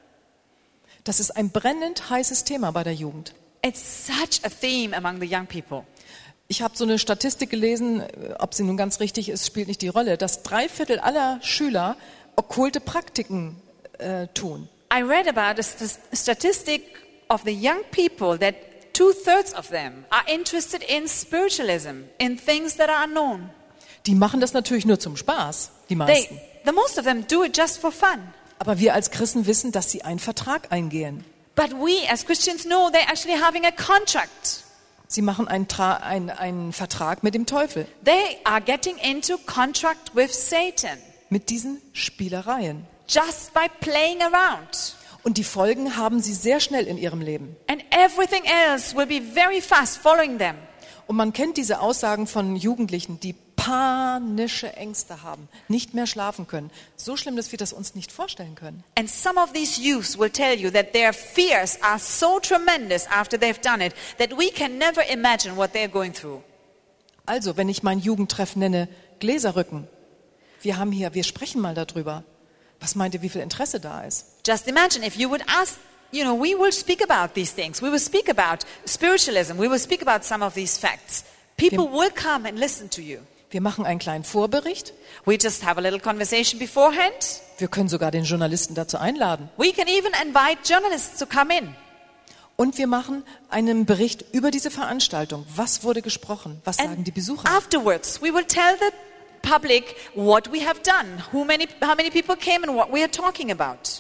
Das ist ein brennend heißes Thema bei der Jugend. It's such a theme among the young people. Ich habe so eine Statistik gelesen, ob sie nun ganz richtig ist, spielt nicht die Rolle, dass drei Viertel aller Schüler okkulte Praktiken äh, tun. I read about a st- statistic of the young people that two-thirds of them are interested in spiritualism, in things that are unknown. Die machen das natürlich nur zum Spaß, die meisten. They, the most of them do it just for fun. Aber wir als Christen wissen, dass sie einen Vertrag eingehen. But we as Christians know they're actually having a contract. Sie machen einen, Tra- einen, einen Vertrag mit dem Teufel, They are getting into contract with Satan mit diesen Spielereien. just by playing around. Und die Folgen haben sie sehr schnell in ihrem Leben. And everything else will be very fast following them. Und man kennt diese Aussagen von Jugendlichen, die panische Ängste haben, nicht mehr schlafen können. So schlimm, dass wir das uns nicht vorstellen können. And some of these youths will tell you that their fears are so tremendous after they've done it that we can never imagine what they're going through. Also, wenn ich mein Jugendtreff nenne, Gläserrücken. Wir haben hier, wir sprechen mal darüber. Was meint ihr, wie viel Interesse da ist? Just imagine if you would ask, you know, we will speak about these things. We will speak about spiritualism. We will speak about some of these facts. People will come and listen to you. Wir machen einen kleinen Vorbericht. We just have a little conversation beforehand. Wir können sogar den Journalisten dazu einladen. We can even invite journalists to come in. Und wir machen einen Bericht über diese Veranstaltung. Was wurde gesprochen? Was sagen die Besucher? Afterwards, we will tell the public what we have done, who many, how many people came and what we are talking about.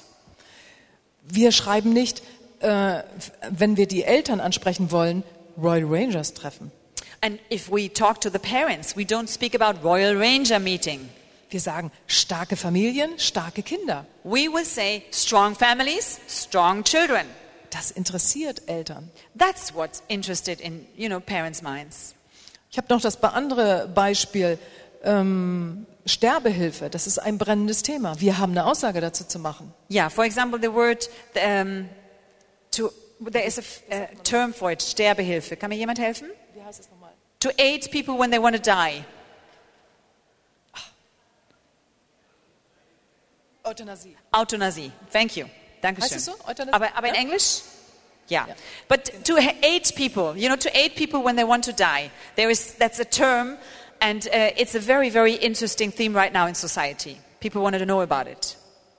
Wir schreiben nicht, äh, wenn wir die Eltern ansprechen wollen, Royal Rangers treffen. And if we talk to the parents, we don't speak about Royal Ranger meeting. Wir sagen, starke Familien, starke Kinder. We will say strong families, strong children. Das interessiert Eltern. That's what's interested in, you know, parents' minds. Ich habe noch das andere Beispiel, ähm, Sterbehilfe. Das ist ein brennendes Thema. Wir haben eine Aussage dazu zu machen. Yeah, for example, the word, um, to, there is a uh, term for it, Sterbehilfe. Kann mir jemand helfen? Wie heißt es nochmal? To aid people when they want to die. Euthanasie. Euthanasie. Thank you. Dankeschön. Heißt es so? Euthanasie? Aber, aber in Ja? Englisch? Yeah. Ja. But to aid people, you know, to aid people when they want to die. There is, that's a term, and uh, it's a very, very interesting theme right now in society. People wanted to know about it.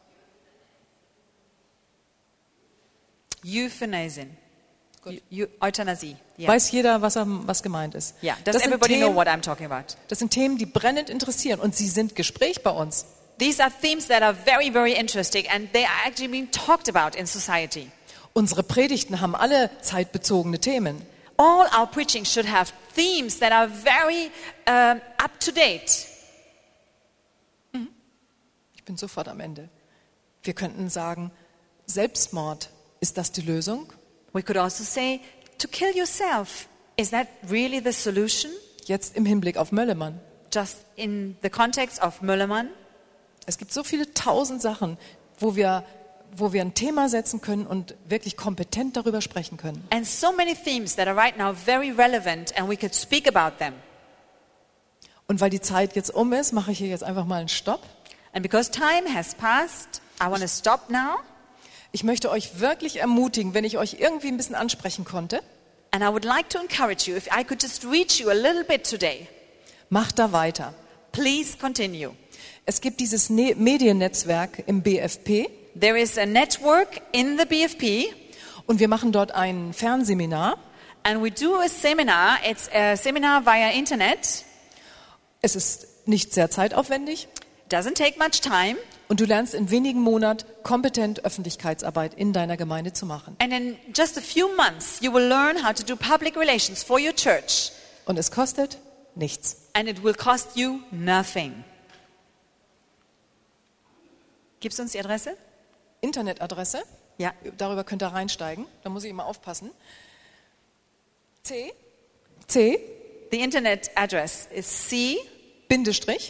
Euthanasie. Gut. Eu- Euthanasie. Yeah. Weiß jeder, was, er, was gemeint ist. Yeah. Does Das sind, everybody know Themen, what I'm talking about? das sind Themen, die brennend interessieren und sie sind Gespräch bei uns. These are themes that are very, very interesting, and they are actually being talked about in society. Unsere Predigten haben alle zeitbezogene Themen. All our preaching should have themes that are very um, up to date. Ich bin sofort am Ende. Wir könnten sagen, Selbstmord, ist das die Lösung? We could also say, to kill yourself. Is that really the solution? Jetzt im Hinblick auf Möllemann. Just in the context of Möllermann. Es gibt so viele tausend Sachen, wo wir, wo wir ein Thema setzen können und wirklich kompetent darüber sprechen können. And so many themes that are right now very relevant and we could speak about them. Und weil die Zeit jetzt um ist, mache ich hier jetzt einfach mal einen Stopp. And because time has passed, I want to stop now. Ich möchte euch wirklich ermutigen, wenn ich euch irgendwie ein bisschen ansprechen konnte. And I would like to encourage you, if I could just reach you a little bit today. Macht da weiter. Please continue. Es gibt dieses Ne- Mediennetzwerk im B F P. There is a network in the B F P. Und wir machen dort ein Fernseminar. And we do a seminar. It's a seminar via internet. Es ist nicht sehr zeitaufwendig. Doesn't take much time. Und du lernst in wenigen Monaten kompetent Öffentlichkeitsarbeit in deiner Gemeinde zu machen. And in just a few months, you will learn how to do public relations for your church. Und es kostet nichts. And it will cost you nothing. Gibst du uns die Adresse? Internetadresse. Ja. Darüber könnt ihr reinsteigen. Da muss ich immer aufpassen. C. C. The internet address is C Bindestrich.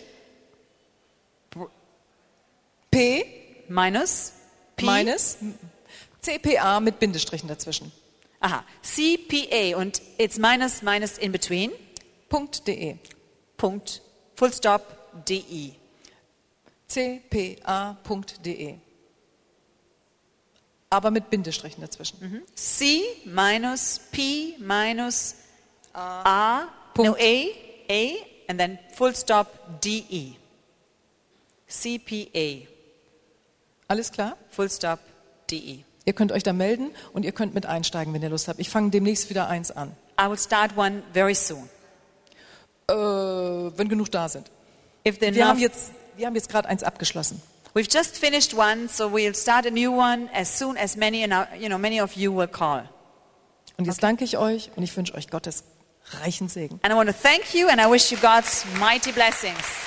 P. minus P. Minus. C P A mit Bindestrichen dazwischen. Aha. C P A und it's minus minus in between. Punkt .de. Punkt. Full stop. De. C P A Punkt .de. Aber mit Bindestrichen dazwischen. Mhm. C minus P minus A. A. No, A. A. And then full stop. De. C P A. Alles klar? Full stop. De. Ihr könnt euch da melden und ihr könnt mit einsteigen, wenn ihr Lust habt. Ich fange demnächst wieder eins an. I will start one very soon. Äh, wenn genug da sind. If there Wir haben enough, jetzt, wir haben jetzt gerade eins abgeschlossen. we've just finished one, so we'll start a new one as soon as many, you know, many of you will call. Und jetzt danke ich euch und ich wünsche euch Gottes reichen Segen. And I want to thank you and I wish you God's mighty blessings.